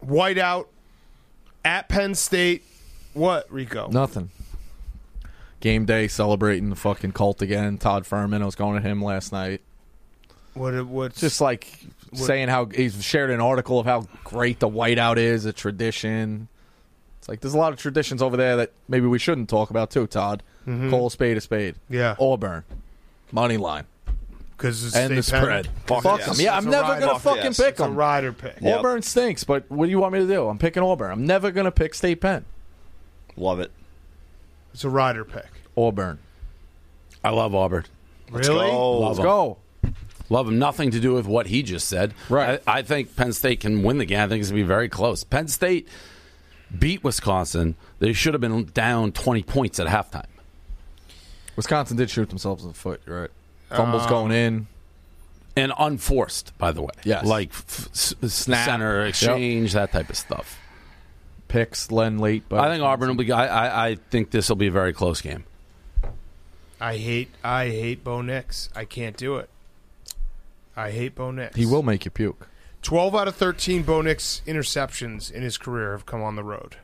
Whiteout at Penn State. What, Rico? Nothing. Game day, celebrating the fucking cult again. Todd Furman, I was going to him last night. What's Just like saying how he's shared an article of how great the whiteout is, a tradition. It's like there's a lot of traditions over there that maybe we shouldn't talk about too, Todd. Call a spade a spade. Yeah. Auburn. Money line. Because And the spread. Fuck yes. them. Yeah, I'm It's a never rider. going to fucking Yes. pick It's a them. rider pick. Yep. Auburn stinks, but what do you want me to do? I'm picking Auburn. I'm never going to pick State Penn. Love it. It's a rider pick. Auburn. I love Auburn. Really? Go. Love Let's him. go. Love him. Nothing to do with what he just said. Right. I think Penn State can win the game. I think it's going to be very close. Penn State beat Wisconsin. They should have been down 20 points at halftime. Wisconsin did shoot themselves in the foot. You're right. Fumbles going in. And unforced, by the way. Yes. Like Snap. center exchange, that type of stuff. Picks, Len late. But I think Auburn will be. I think this will be a very close game. I hate Bo Nix. I can't do it. I hate Bo Nix. he will make you puke. 12 out of 13 Bo Nix interceptions in his career have come on the road.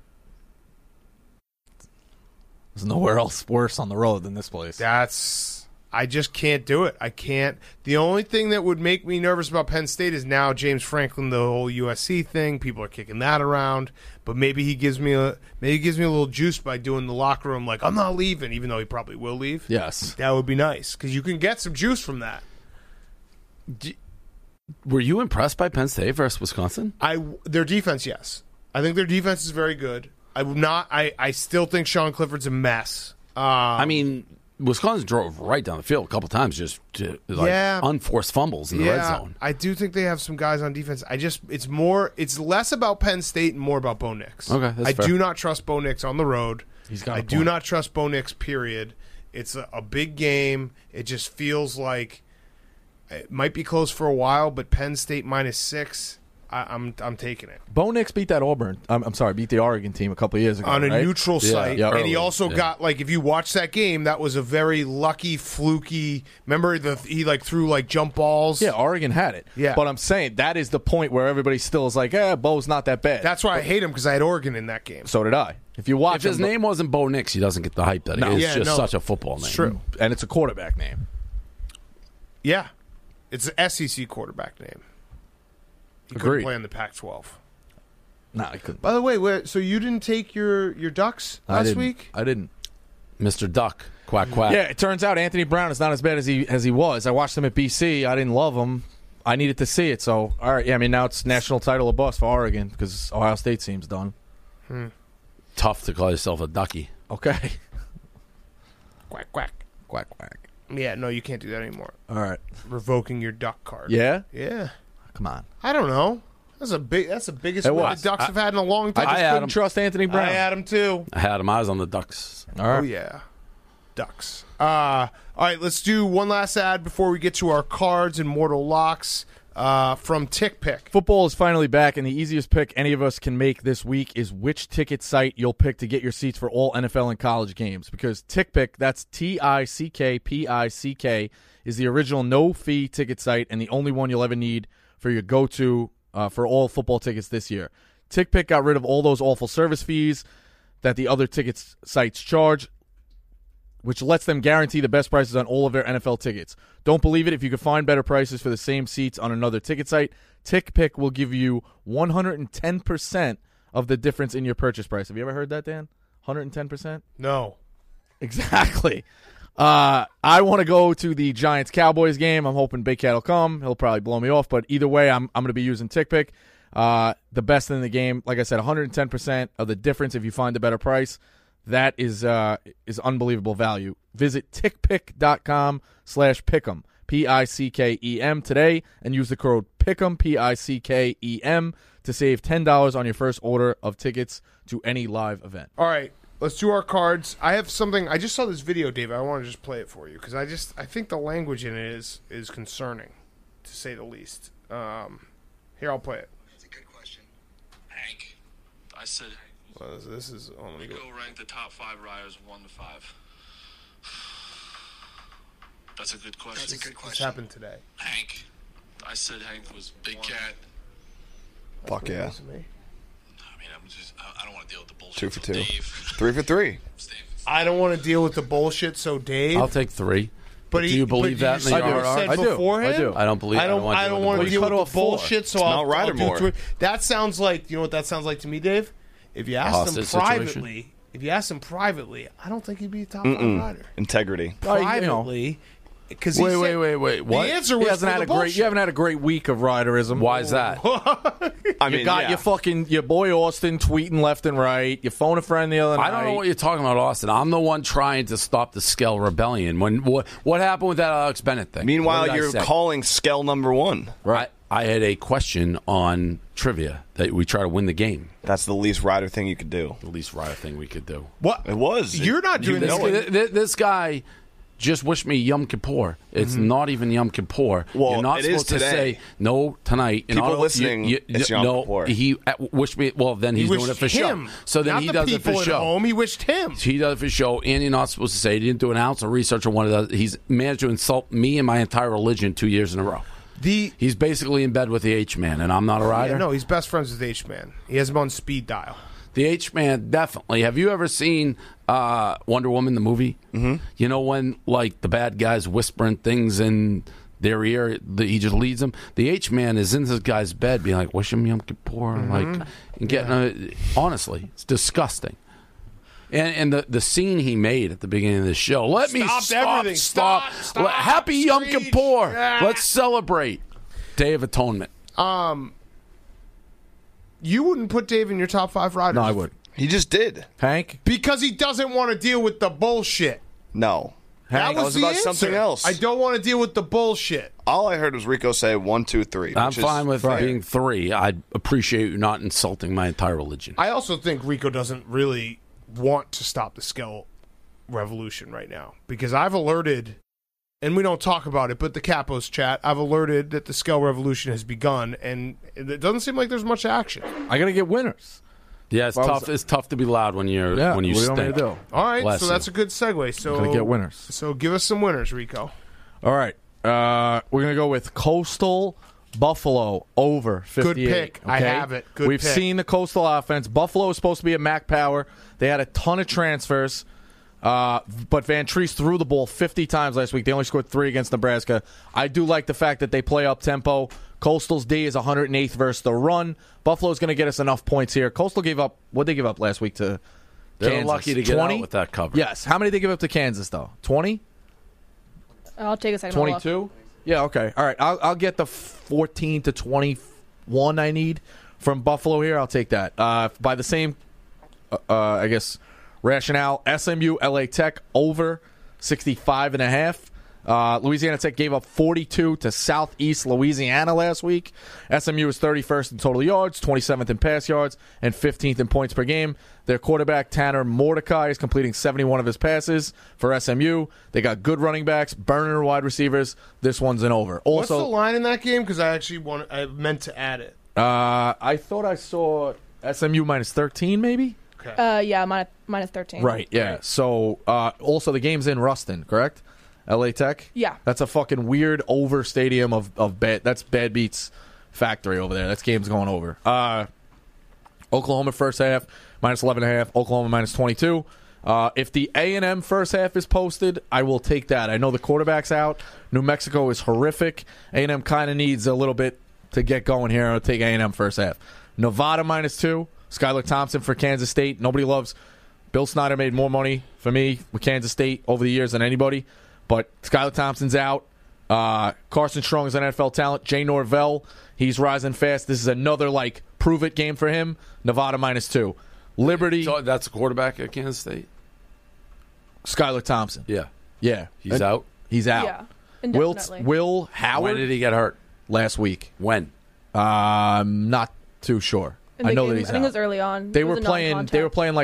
There's nowhere else worse on the road than this place. I just can't do it. I can't. The only thing that would make me nervous about Penn State is now James Franklin, the whole USC thing. People are kicking that around, but maybe he gives me a little juice by doing the locker room like I'm not leaving, even though he probably will leave. Yes. That would be nice because you can get some juice from that. Were you impressed by Penn State versus Wisconsin? Their defense, yes. I think their defense is very good. I would not. I still think Sean Clifford's a mess. I mean, Wisconsin drove right down the field a couple times just to unforced fumbles in the red zone. I do think they have some guys on defense. It's less about Penn State and more about Bo Nix. Okay, that's I fair. do not trust Bo Nix on the road. He's got a I do point. not trust Bo Nix, period. It's a big game. It just feels like it might be close for a while, but Penn State -6, I'm taking it. Bo Nix beat that Auburn. I'm sorry, beat the Oregon team a couple of years ago. On a right? neutral site. Yeah, and early, he also yeah. got, like, if you watch that game, that was a very lucky, fluky. Remember, he threw, jump balls? Yeah, Oregon had it. Yeah. But I'm saying that is the point where everybody still is like, Bo's not that bad. That's why I hate him, because I had Oregon in that game. So did I. If you watch If his him, name wasn't Bo Nix, he doesn't get the hype that No. he is. Yeah, Just no. such a football name. It's true. and it's a quarterback name. Yeah. It's an SEC quarterback name. He couldn't Agreed. play in the Pac-12. No, I couldn't. By the way, so you didn't take your Ducks I last didn't. week? I didn't. Mr. Duck, quack quack. Yeah, it turns out Anthony Brown is not as bad as he was. I watched him at BC. I didn't love him. I needed to see it. So, all right. Yeah, I mean, now it's national title or bust for Oregon because Ohio State seems done. Tough to call yourself a ducky. Okay. Quack, quack. Quack, quack. Yeah, no, you can't do that anymore. All right. Revoking your Duck card. Yeah? Yeah. Come on. I don't know. That's the biggest It win was. the Ducks have had in a long I time. just had couldn't him. trust Anthony Brown. I had him too. I had him eyes on the Ducks. All right. Oh yeah, Ducks. All right, let's do one last ad before we get to our cards and mortal locks from TickPick. Football is finally back, and the easiest pick any of us can make this week is which ticket site you'll pick to get your seats for all NFL and college games. Because TickPick, that's TickPick, is the original no-fee ticket site and the only one you'll ever need for your go-to for all football tickets this year. TickPick got rid of all those awful service fees that the other ticket sites charge, which lets them guarantee the best prices on all of their NFL tickets. Don't believe it? If you could find better prices for the same seats on another ticket site, TickPick will give you 110% of the difference in your purchase price. Have you ever heard that, Dan? 110%? No. Exactly. I want to go to the Giants-Cowboys game. I'm hoping Big Cat will come. He'll probably blow me off, but either way, I'm going to be using TickPick. The best in the game, like I said, 110% of the difference if you find a better price. That is unbelievable value. Visit tickpick.com/pick'em, PICKEM today, and use the code PICK'em, PICKEM, to save $10 on your first order of tickets to any live event. All right, let's do our cards. I have something. I just saw this video, David. I want to just play it for you because I think the language in it is concerning, to say the least. Here, I'll play it. That's a good question. Hank, I said This is only good. Rico ranked the top 5 riders 1 to 5. That's a good question. This happened today. Hank, I said Hank was Big Cat, Fuck yeah. I mean, I don't want to deal with the bullshit. 2 for 2. Dave. 3 for 3. I don't want to deal with the bullshit, so Dave. I'll take 3. But do you believe that in the said RR? I do. beforehand? I do. I don't believe. I don't want to deal with the bullshit, so I'll Ryder do more. 3. That sounds like, you know what that sounds like to me, Dave? If you ask him Hostage situation? privately, I don't think he'd be a top 5 rider. Integrity. Privately, because Wait. What? The answer He was hasn't for had the a great. bullshit. You haven't had a great week of riderism. Why is that? I mean, You got your boy Austin tweeting left and right. You phoned a friend the other night. I don't know what you're talking about, Austin. I'm the one trying to stop the Skell rebellion. What happened with that Alex Bennett thing? Meanwhile, What did I you're say? calling Skell number 1. Right. I had a question on trivia that we try to win the game. That's the least Ryder thing you could do. The least Ryder thing we could do. What? It was. You're not doing This guy just wished me Yom Kippur. It's not even Yom Kippur. Well, you're not it is supposed to today. say no tonight. You're People not- listening, it's Yom no, Kippur. he wished me. Well, then he's He doing it wished for him. show. So then Not he the does it people for at show. home. He wished him. He does it for show, and you're not supposed to say he didn't do an ounce of research on what it does. He's managed to insult me and my entire religion 2 years in a row. He's basically in bed with the H-Man, and I'm not a rider. Yeah, no, he's best friends with H-Man. He has him on speed dial. The H-Man, definitely. Have you ever seen Wonder Woman, the movie? Mm-hmm. You know when, like, the bad guy's whispering things in their ear, he just leads them? The H-Man is in this guy's bed being like, wish him Yom Kippur, like, and getting, honestly, it's disgusting. And the scene he made at the beginning of the show, Everything. Stop. Happy Yom Screech. Kippur. Yeah. Let's celebrate Day of Atonement. You wouldn't put Dave in your top 5 riders. No, I would. He just did. Hank? Because he doesn't want to deal with the bullshit. No. That was was the about answer. something else. I don't want to deal with the bullshit. All I heard was Rico say 1, 2, 3. I'm which is fine with fair. being 3. I appreciate you not insulting my entire religion. I also think Rico doesn't really want to stop the Skell revolution right now. Because I've alerted, and we don't talk about it, but the Capos chat, I've alerted that the Skell revolution has begun, and it doesn't seem like there's much action. I got to get winners. Yeah, it's tough. It's tough to be loud when you Yeah, when you what do you want me stink. to do? All right, Bless so you. that's a good segue. So Gonna get winners. So give us some winners, Rico. All right. We're going to go with Coastal Buffalo over 58. Good pick. I have it. Good We've pick. seen the Coastal offense. Buffalo is supposed to be at Mac Power. They had a ton of transfers, but Van Treese threw the ball 50 times last week. They only scored 3 against Nebraska. I do like the fact that they play up-tempo. Coastal's D is 108th versus the run. Buffalo's going to get us enough points here. Coastal gave up, what did they give up last week to They're Kansas? lucky to get 20? out with that cover. Yes. How many did they give up to Kansas, though? 20? I'll take a second. to look. 22? Yeah, okay. All right. I'll get the 14 to 21 I need from Buffalo here. I'll take that. By the same, I guess, rationale, SMU, LA Tech over 65.5. Louisiana Tech gave up 42 to Southeast Louisiana last week. SMU is 31st in total yards, 27th in pass yards, and 15th in points per game. Their quarterback, Tanner Mordecai, is completing 71 of his passes for SMU. They got good running backs, burner wide receivers. This one's an over. What's the Also, line in that game? Because I meant to add it. I thought I saw SMU minus 13, maybe? Yeah, minus 13. Right, yeah. So, also the game's in Ruston, correct? LA Tech? Yeah. That's a fucking weird over stadium of bad. That's Bad Beats Factory over there. That's game's going over. Oklahoma first half, minus 11.5. Oklahoma minus 22. If the A&M first half is posted, I will take that. I know the quarterback's out. New Mexico is horrific. A&M kind of needs a little bit to get going here. I'll take A&M first half. Nevada minus 2. Skylar Thompson for Kansas State. Nobody loves. Bill Snyder made more money for me with Kansas State over the years than anybody. But Skylar Thompson's out. Carson Strong is an NFL talent. Jay Norvell, he's rising fast. This is another, prove-it game for him. Nevada minus 2. Liberty, So that's a quarterback at Kansas State? Skylar Thompson. Yeah. Yeah. He's out? He's out. Yeah, indefinitely. Will Howard When did he get hurt? last week. When? I'm not too sure. In the I know game, that he's I think it out. was early on. They It were was a playing. non-contact. They were playing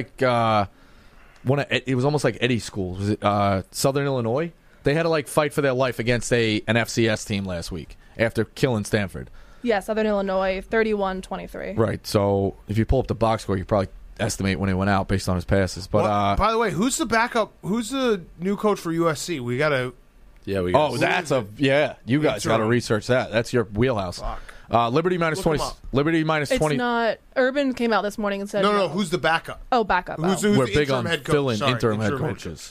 it was almost like Eddie's school. Was it Southern Illinois? They had to fight for their life against an FCS team last week after killing Stanford. Yeah, Southern Illinois, 31-23. Right. So if you pull up the box score, you probably estimate when he went out based on his passes. But By the way, who's the backup? Who's the new coach for USC? We got to. Yeah, we you guys got to research that. That's your wheelhouse. Fuck. Liberty minus Look 20. 'em up. Liberty minus It's 20. not. Urban came out this morning and said No, who's the backup? Oh, backup. Who's Oh. the We're big interim on head coach? filling Sorry, interim head head coaches.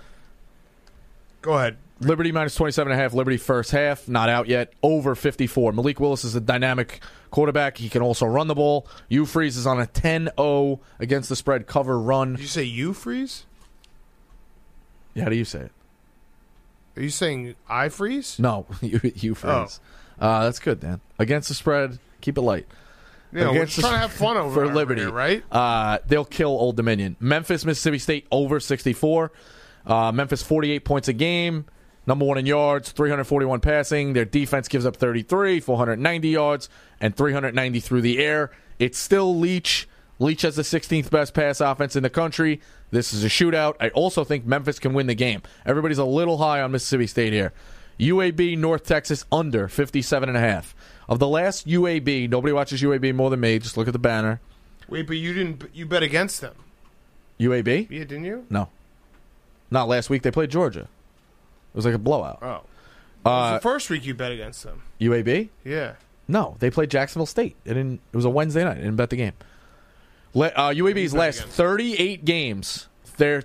Go ahead. Liberty minus 27.5. Liberty first half, not out yet. Over 54. Malik Willis is a dynamic quarterback. He can also run the ball. Hugh Freeze is on a 10-0 against the spread cover run. Did you say you freeze? Yeah, how do you say it? Are you saying I freeze? No, Hugh Freeze. That's good, Dan. Against the spread, keep it light. Yeah, we're Against just trying to have fun over for Liberty, here, right? They'll kill Old Dominion. Memphis, Mississippi State over 64. Memphis 48 points a game. Number 1 in yards, 341 passing. Their defense gives up 33, 490 yards, and 390 through the air. It's still Leach. Leach has the 16th best pass offense in the country. This is a shootout. I also think Memphis can win the game. Everybody's a little high on Mississippi State here. UAB, North Texas, under 57.5. Of the last UAB, nobody watches UAB more than me. Just look at the banner. Wait, but you bet against them. UAB? Yeah, didn't you? No. Not last week. They played Georgia. It was like a blowout. Oh. It was the first week you bet against them. UAB? Yeah. No, they played Jacksonville State. It was a Wednesday night. I didn't bet the game. UAB's last 38 games, their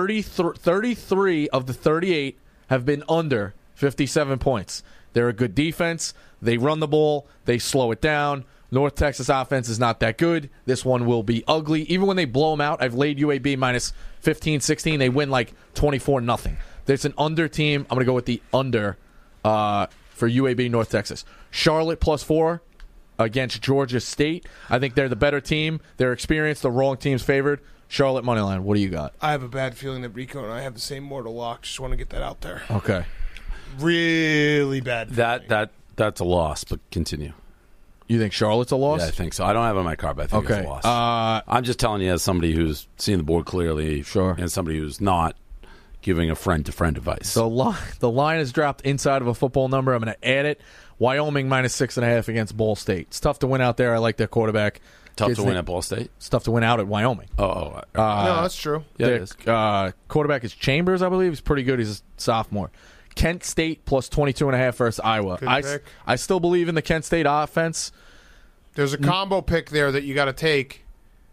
33 of the 38 have been under 57 points. They're a good defense. They run the ball. They slow it down. North Texas offense is not that good. This one will be ugly. Even when they blow them out, I've laid UAB minus 15, 16. They win like 24-0. There's an under team. I'm going to go with the under for UAB North Texas. Charlotte plus 4 against Georgia State. I think they're the better team. They're experienced. The wrong team's favored. Charlotte moneyline. What do you got? I have a bad feeling that Rico and I have the same mortal lock. Just want to get that out there. Okay. Really bad feeling. That's a loss, but continue. You think Charlotte's a loss? Yeah, I think so. I don't have it on my card, but I think Okay. it's a loss. I'm just telling you as somebody who's seen the board clearly, Sure, and somebody who's not giving a friend-to-friend advice. The line is dropped inside of a football number. I'm going to add it. Wyoming minus 6.5 against Ball State. It's tough to win out there. I like their quarterback. Tough to win at Ball State? It's tough to win out at Wyoming. No, that's true. Yeah, their it is. Quarterback is Chambers, I believe. He's pretty good. He's a sophomore. Kent State plus 22.5 versus Iowa. Good pick. I still believe in the Kent State offense. There's a combo pick there that you got to take.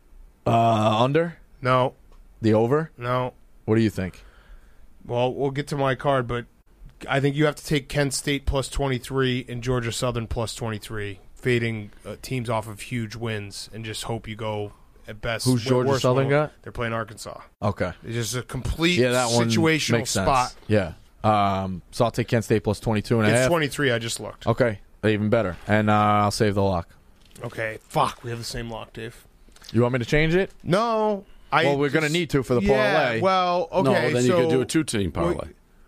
Under? No. The over? No. What do you think? Well, we'll get to my card, but I think you have to take Kent State plus 23 and Georgia Southern plus 23, fading teams off of huge wins, and just hope you go at best. Who's Georgia worst Southern one. got? They're playing Arkansas. Okay. It's just a complete That one situational makes sense. spot. Yeah. So I'll take Kent State plus 22.5. It's 23. I just looked. Okay. Even better. And I'll save the lock. Okay. Fuck. We have the same lock, Dave. You want me to change it? No. Well, we're going to need to for the parlay. Well, okay. No, then you so could do a two-team parlay.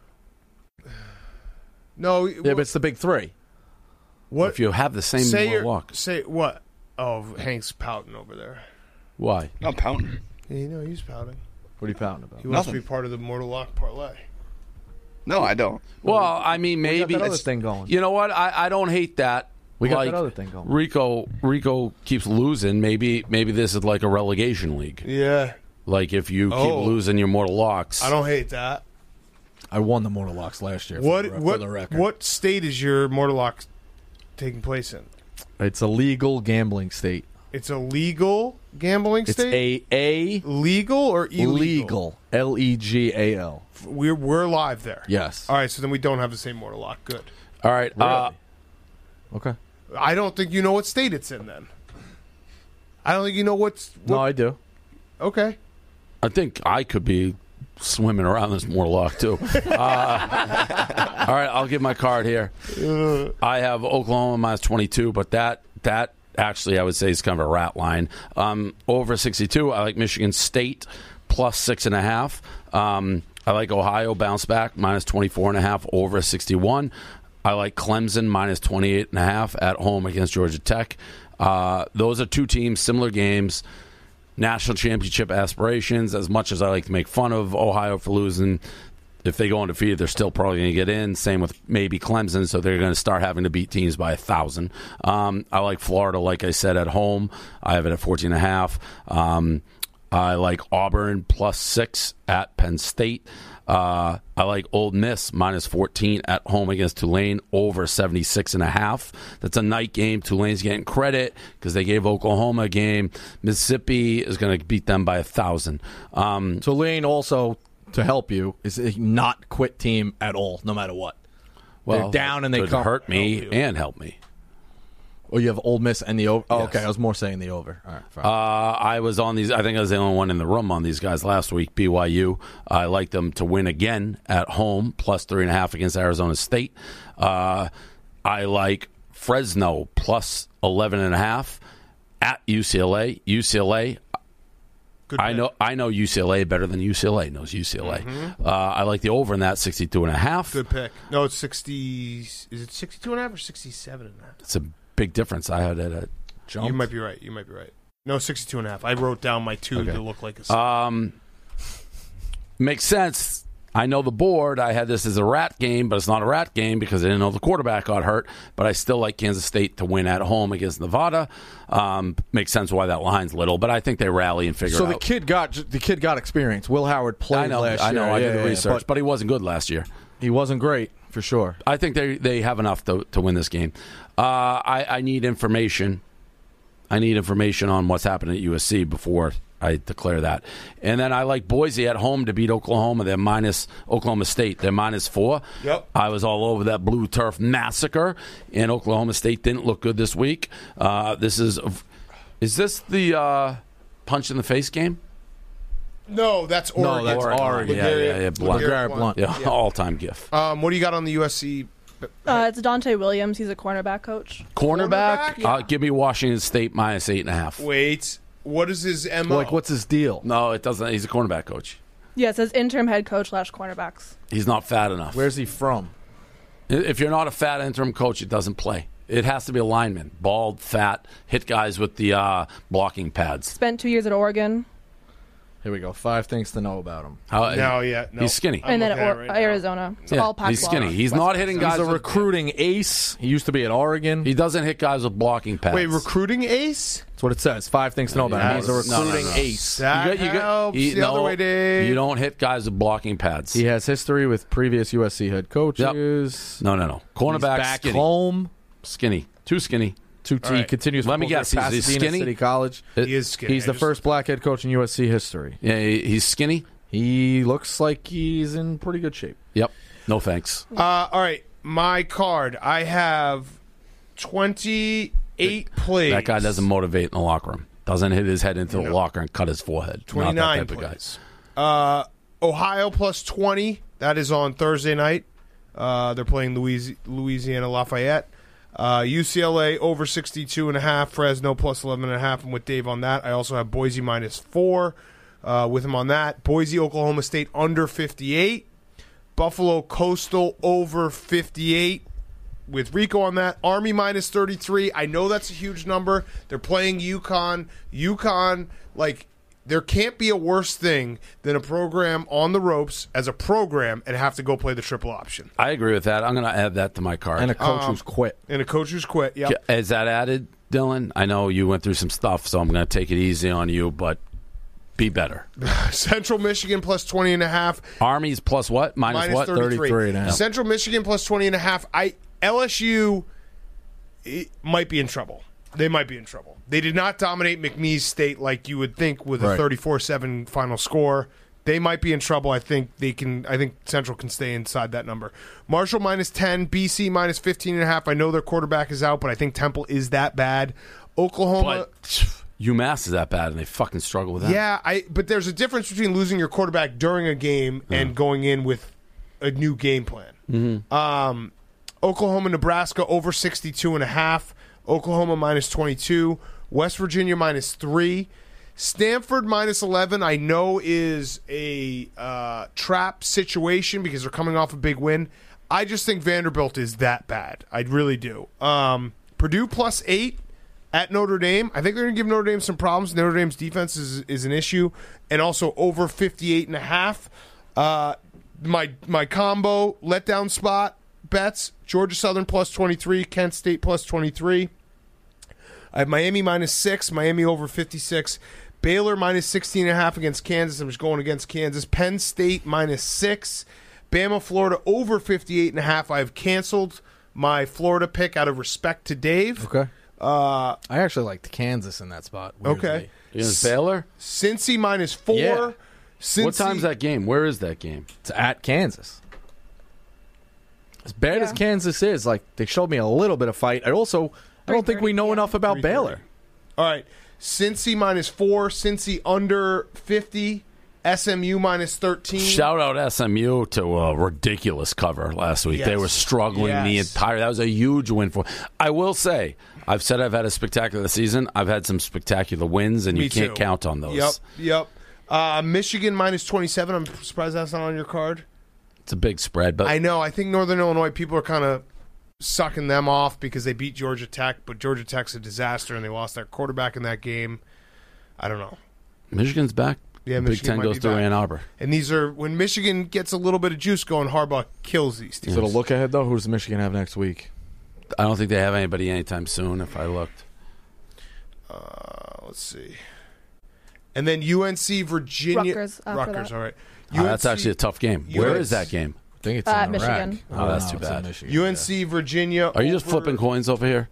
No. Yeah, but it's the big three. What? If you have the same walk. Say what? Oh, Hank's pouting over there. Why? Not pouting. Yeah, you know he's pouting. What are you pouting about? He wants to Nothing. be part of the Mortal Lock parlay. No, I don't. Well, I mean, We got maybe that other it's- thing going. You know what? I don't hate that. We got Like, that other thing going. Rico keeps losing. Maybe this is like a relegation league. Yeah. Like if you keep Oh. losing your mortal locks. I don't hate that. I won the Mortal Locks last year. What For the record. what state is your Mortal Lock taking place in? It's a legal gambling state. It's a legal gambling It's state? a Legal or illegal? legal. Legal. We're live there. Yes. All right, so then we don't have the same Mortal Lock. Good. All right. Really? Okay. I don't think you know what state it's in then. I don't think you know what. No, I do. Okay. I think I could be swimming around this mortal lock too. All right, I'll give my card here. I have Oklahoma minus 22, but that actually I would say is kind of a rat line. Over 62, I like Michigan State plus 6.5. I like Ohio bounce back minus 24.5 over 61. I like Clemson minus 28.5 at home against Georgia Tech. Those are two teams, similar games. National championship aspirations. As much as I like to make fun of Ohio for losing, if they go undefeated, they're still probably going to get in. Same with maybe Clemson, so they're going to start having to beat teams by 1,000. I like Florida, like I said, at home. I have it at 14.5. I like Auburn plus 6 at Penn State. I like Old Miss minus 14 at home against Tulane, over 76.5. That's a night game. Tulane's getting credit because they gave Oklahoma a game. Mississippi is going to beat them by 1,000. Tulane also, to help you, is a not quit team at all, no matter what. Well, they're down and they could come hurt me and help me. Or you have Old Miss and the over. Oh, Yes. okay. I was more saying the over. All right, fine. I was on these. I think I was the only one in the room on these guys last week. BYU. I like them to win again at home, plus 3.5 against Arizona State. I like Fresno plus 11.5 at UCLA. UCLA. I know UCLA better than UCLA knows UCLA. I like the over in that 62.5. Good pick. No, it's 60. Is it 62.5 or 67.5? It's a big difference. I had it at jump. You might be right. No, 62.5. I wrote down my two to look like a. Makes sense. I know the board. I had this as a rat game, but it's not a rat game because I didn't know the quarterback got hurt. But I still like Kansas State to win at home against Nevada. Makes sense why that line's little, but I think they rally and figure it out. So the kid got experience. Will Howard played last year. I know. I did the Yeah, research, but he wasn't good last year. He wasn't great for sure. I think they have enough to win this game. I need information. I need information on what's happening at USC before I declare that. And then I like Boise at home to beat Oklahoma. They're minus Oklahoma State. They're -4. Yep. I was all over that blue turf massacre, and Oklahoma State didn't look good this week. Is this the punch in the face game? No, that's Oregon. No, that's Oregon. Yeah. Blunt. LeGarrette Blunt. Yeah, all-time gif. What do you got on the USC? It's Dante Williams. He's a cornerback coach. Cornerback? Cornerback? Give me Washington State -8.5. Wait, what is his MO? Like, what's his deal? No, it doesn't. He's a cornerback coach. Yeah, it says interim head coach / cornerbacks. He's not fat enough. Where's he from? If you're not a fat interim coach, it doesn't play. It has to be a lineman. Bald, fat, hit guys with the blocking pads. Spent 2 years at Oregon. Here we go. 5 things to know about him. No. He's skinny. And then looking at it at right now. Arizona. So all Pac-12. He's skinny. He's not hitting guys. He's a with- recruiting ace. He used to be at Oregon. He doesn't hit guys with blocking pads. Wait, recruiting ace? That's what it says. 5 things to know about him. He's a No, recruiting no. ace. That helps. The other way, Dave. You don't hit guys with blocking pads. He has history with previous USC head coaches. No. He's Cornerback back skinny. home. Skinny. Too skinny. He right. continues. Let me football guess, career, he's Pasadena skinny? City College. He is skinny. He's the first black head coach in USC history. Yeah, he's skinny. He looks like he's in pretty good shape. Yep. No thanks. All right, my card. I have 28 plays. That guy doesn't motivate in the locker room. Doesn't hit his head into the locker and cut his forehead. 29 Not that type of guy. plays. Ohio plus 20. That is on Thursday night. They're playing Louisiana Lafayette. UCLA over 62.5. Fresno plus 11.5. I'm with Dave on that. I also have Boise -4 with him on that. Boise, Oklahoma State under 58. Buffalo Coastal over 58 with Rico on that. Army -33. I know that's a huge number. They're playing UConn. UConn, like, there can't be a worse thing than a program on the ropes as a program and have to go play the triple option. I agree with that. I'm going to add that to my card. And a coach who's quit. And a coach who's quit. Yep. Is that added, Dylan? I know you went through some stuff, so I'm going to take it easy on you, but be better. Central Michigan plus 20.5. Army's plus what? Minus what? 33.5. Central Michigan plus 20.5. LSU might be in trouble. They might be in trouble. They did not dominate McNeese State like you would think with a Right. 34-7 final score. They might be in trouble. I think Central can stay inside that number. Marshall -10, BC -15.5. I know their quarterback is out, but I think Temple is that bad. Oklahoma. But UMass is that bad, and they fucking struggle with that. Yeah, but there's a difference between losing your quarterback during a game and going in with a new game plan. Mm-hmm. Oklahoma, Nebraska over 62.5. Oklahoma -22. West Virginia -3. Stanford -11. I know is a trap situation because they're coming off a big win. I just think Vanderbilt is that bad. I really do. Purdue +8 at Notre Dame. I think they're going to give Notre Dame some problems. Notre Dame's defense is an issue, and also over 58.5. My combo letdown spot bets: Georgia Southern +23, Kent State +23. I have Miami -6, Miami over 56, Baylor minus 16.5 against Kansas. I'm just going against Kansas. Penn State minus 6. Bama, Florida over 58.5. I've canceled my Florida pick out of respect to Dave. Okay. I actually liked Kansas in that spot. Weirdly. Okay. Against Baylor? Cincy minus 4. Yeah. Cincy, What time's that game? Where is that game? It's at Kansas. As bad as Kansas is, like they showed me a little bit of fight. I don't think we know enough about Baylor. All right. Cincy minus 4. Cincy under 50. SMU minus 13. Shout out SMU to a ridiculous cover last week. Yes. They were struggling the entire. That was a huge win for. I will say, I've said I've had a spectacular season. I've had some spectacular wins, and Me you can't too. count on those. Yep. Michigan minus 27. I'm surprised that's not on your card. It's a big spread, but I know. I think Northern Illinois people are kind of sucking them off because they beat Georgia Tech, but Georgia Tech's a disaster, and they lost their quarterback in that game. I don't know. Michigan's back. Yeah, Big Michigan Ten might goes be through back. Ann Arbor. And these are when Michigan gets a little bit of juice going. Harbaugh kills these teams. Is it a look ahead though? Who does Michigan have next week? I don't think they have anybody anytime soon. If I looked, Let's see. And then UNC, Virginia, Rutgers after that. All right. that's actually a tough game. Where is that game? I think it's At in Iraq. Michigan. Oh, that's too it's in bad. Michigan, yeah. UNC, Virginia. Are you just over- flipping coins over here?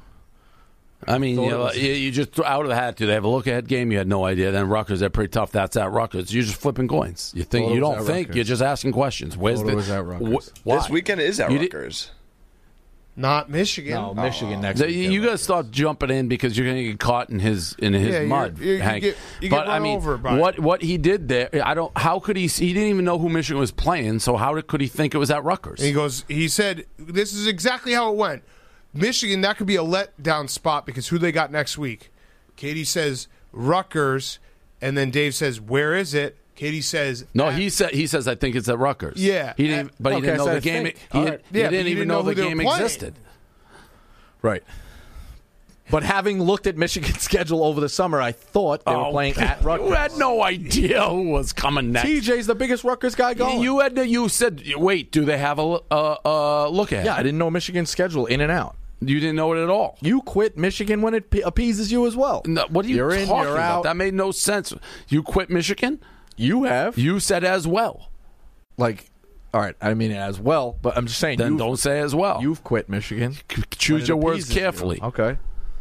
I mean, Thought you, it know, was- you just out of the hat. Do they have a look-ahead game? You had no idea. Then Rutgers, they're pretty tough. That's at Rutgers. You're just flipping coins. You think Thought it you was don't at think. Rutgers. You're just asking questions. Where's Thought the? it was at Rutgers. Why? This weekend is at You did- Rutgers. Not Michigan. No, Michigan next So week. you got to stop jumping in because you're going to get caught in his Yeah, mud, you Hank. get but I run mean, over by it. what he did there, I don't. How could he? He didn't even know who Michigan was playing. So how could he think it was at Rutgers? And he said, this is exactly how it went. Michigan, that could be a letdown spot because who they got next week? Katie says Rutgers, and then Dave says, where is it? Katie says, No, at- he says I think it's at Rutgers. Yeah. he didn't. But he Okay, didn't know so the I game. think. He, All right. he Yeah, but didn't he even didn't know know the who they were game playing. existed. Right. But having looked at Michigan's schedule over the summer, I thought they were playing at Rutgers. You had no idea who was coming next. TJ's the biggest Rutgers guy going. You said, wait, do they have a look at? Yeah, I didn't know Michigan's schedule in and out. You didn't know it at all. You quit Michigan when it appeases you as well. No, what are you You're in, talking you're about? out. That made no sense. You quit Michigan? You have. You said as well. Like, all right, I mean it as well, but I'm just saying. Then don't say as well. You've quit Michigan. Choose when your it words appeases you. carefully. Okay.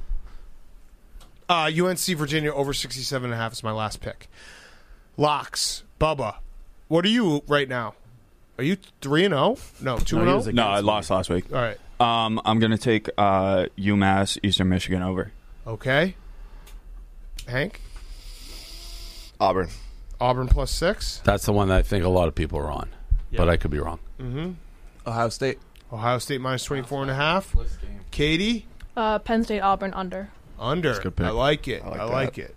UNC, Virginia, over 67.5 is my last pick. Locks. Bubba. What are you right now? Are you 3-0? No, 2-0? No, I lost last week. All right. I'm going to take UMass, Eastern Michigan over. Okay. Hank? Auburn. Auburn plus 6. That's the one that I think a lot of people are on, but I could be wrong. Ohio State. Ohio State minus 24.5. Katie? Penn State, Auburn under. Under. a good pick. I like it. I I like like it.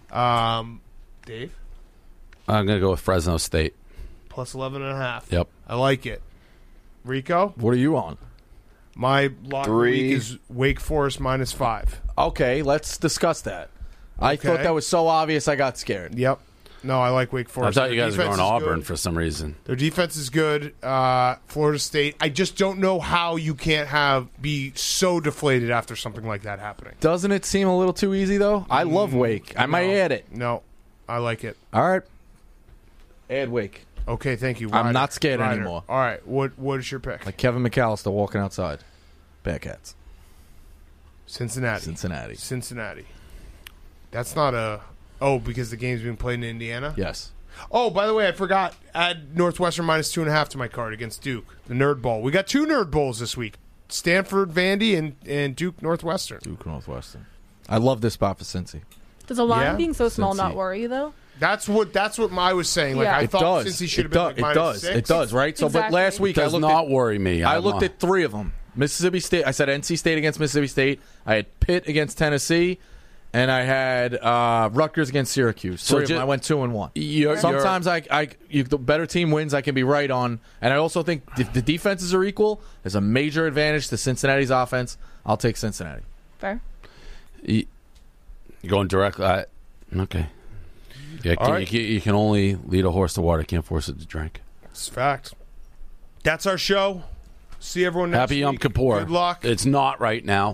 Dave? I'm going to go with Fresno State. Plus 11.5. Yep. I like it. Rico? What are you on? My lock of the 3. week is Wake Forest minus 5. Okay, let's discuss that. I Okay. thought that was so obvious I got scared. Yep. No, I like Wake I Forest. thought you Their guys were defense going is Auburn good. for some reason. Their defense is good. Florida State. I just don't know how you can't be so deflated after something like that happening. Doesn't it seem a little too easy, though? I love Wake. I might add it. No, I like it. All right. Add Wake. Okay, thank you. I'm Ryder. not scared Ryder. anymore. All right, what is your pick? Like Kevin McAllister walking outside. Bearcats. Cincinnati. Cincinnati. That's not a. Oh, because the game's being played in Indiana. Yes. Oh, by the way, I forgot. Add Northwestern minus 2.5 to my card against Duke. The Nerd Bowl. We got 2 Nerd Bowls this week. Stanford, Vandy, and Duke Northwestern. Duke Northwestern. I love this spot for Cincy. Does a line Yeah? being so small not Cincy. worry you, though? That's what I was saying. Like Yeah. I It thought does. since he should have It been does. like It minus does. 6. It does, right? So, but Exactly. last week I Does looked not at worry me. I looked at 3 of them. Mississippi State. I said NC State against Mississippi State. I had Pitt against Tennessee, and I had Rutgers against Syracuse. So 3 of them. ju- I went 2-1. You're- Sometimes the better team wins. I can be right on, and I also think if the defenses are equal, there's a major advantage to Cincinnati's offense. I'll take Cincinnati. Fair. You're going directly. Okay. Yeah, All right. you can only lead a horse to water. Can't force it to drink. It's a fact. That's our show. See everyone next Happy Yom week. Kippur. Good luck. It's not right now.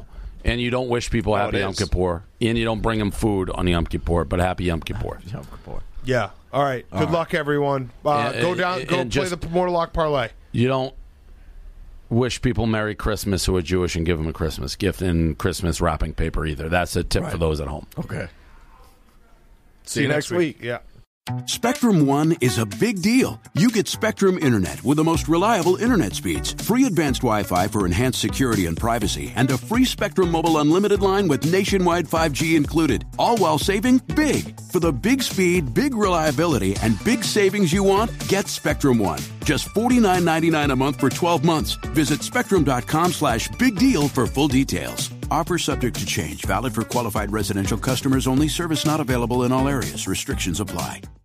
And you don't wish people happy it Yom is. Kippur. And you don't bring them food on Yom Kippur, but happy Yom Kippur. Yom Kippur. Yeah. All right. Good luck, everyone. Go play the Mortal Lock Parlay. You don't wish people Merry Christmas who are Jewish and give them a Christmas gift in Christmas wrapping paper either. That's a tip for those at home. Okay. See you next week. Yeah. Spectrum One is a big deal. You get Spectrum Internet with the most reliable internet speeds, free advanced Wi-Fi for enhanced security and privacy, and a free Spectrum Mobile Unlimited line with nationwide 5G included, all while saving big. For the big speed, big reliability, and big savings you want, get Spectrum One. Just $49.99 a month for 12 months. Visit spectrum.com/big deal for full details. Offer subject to change. Valid for qualified residential customers only. Service not available in all areas. Restrictions apply.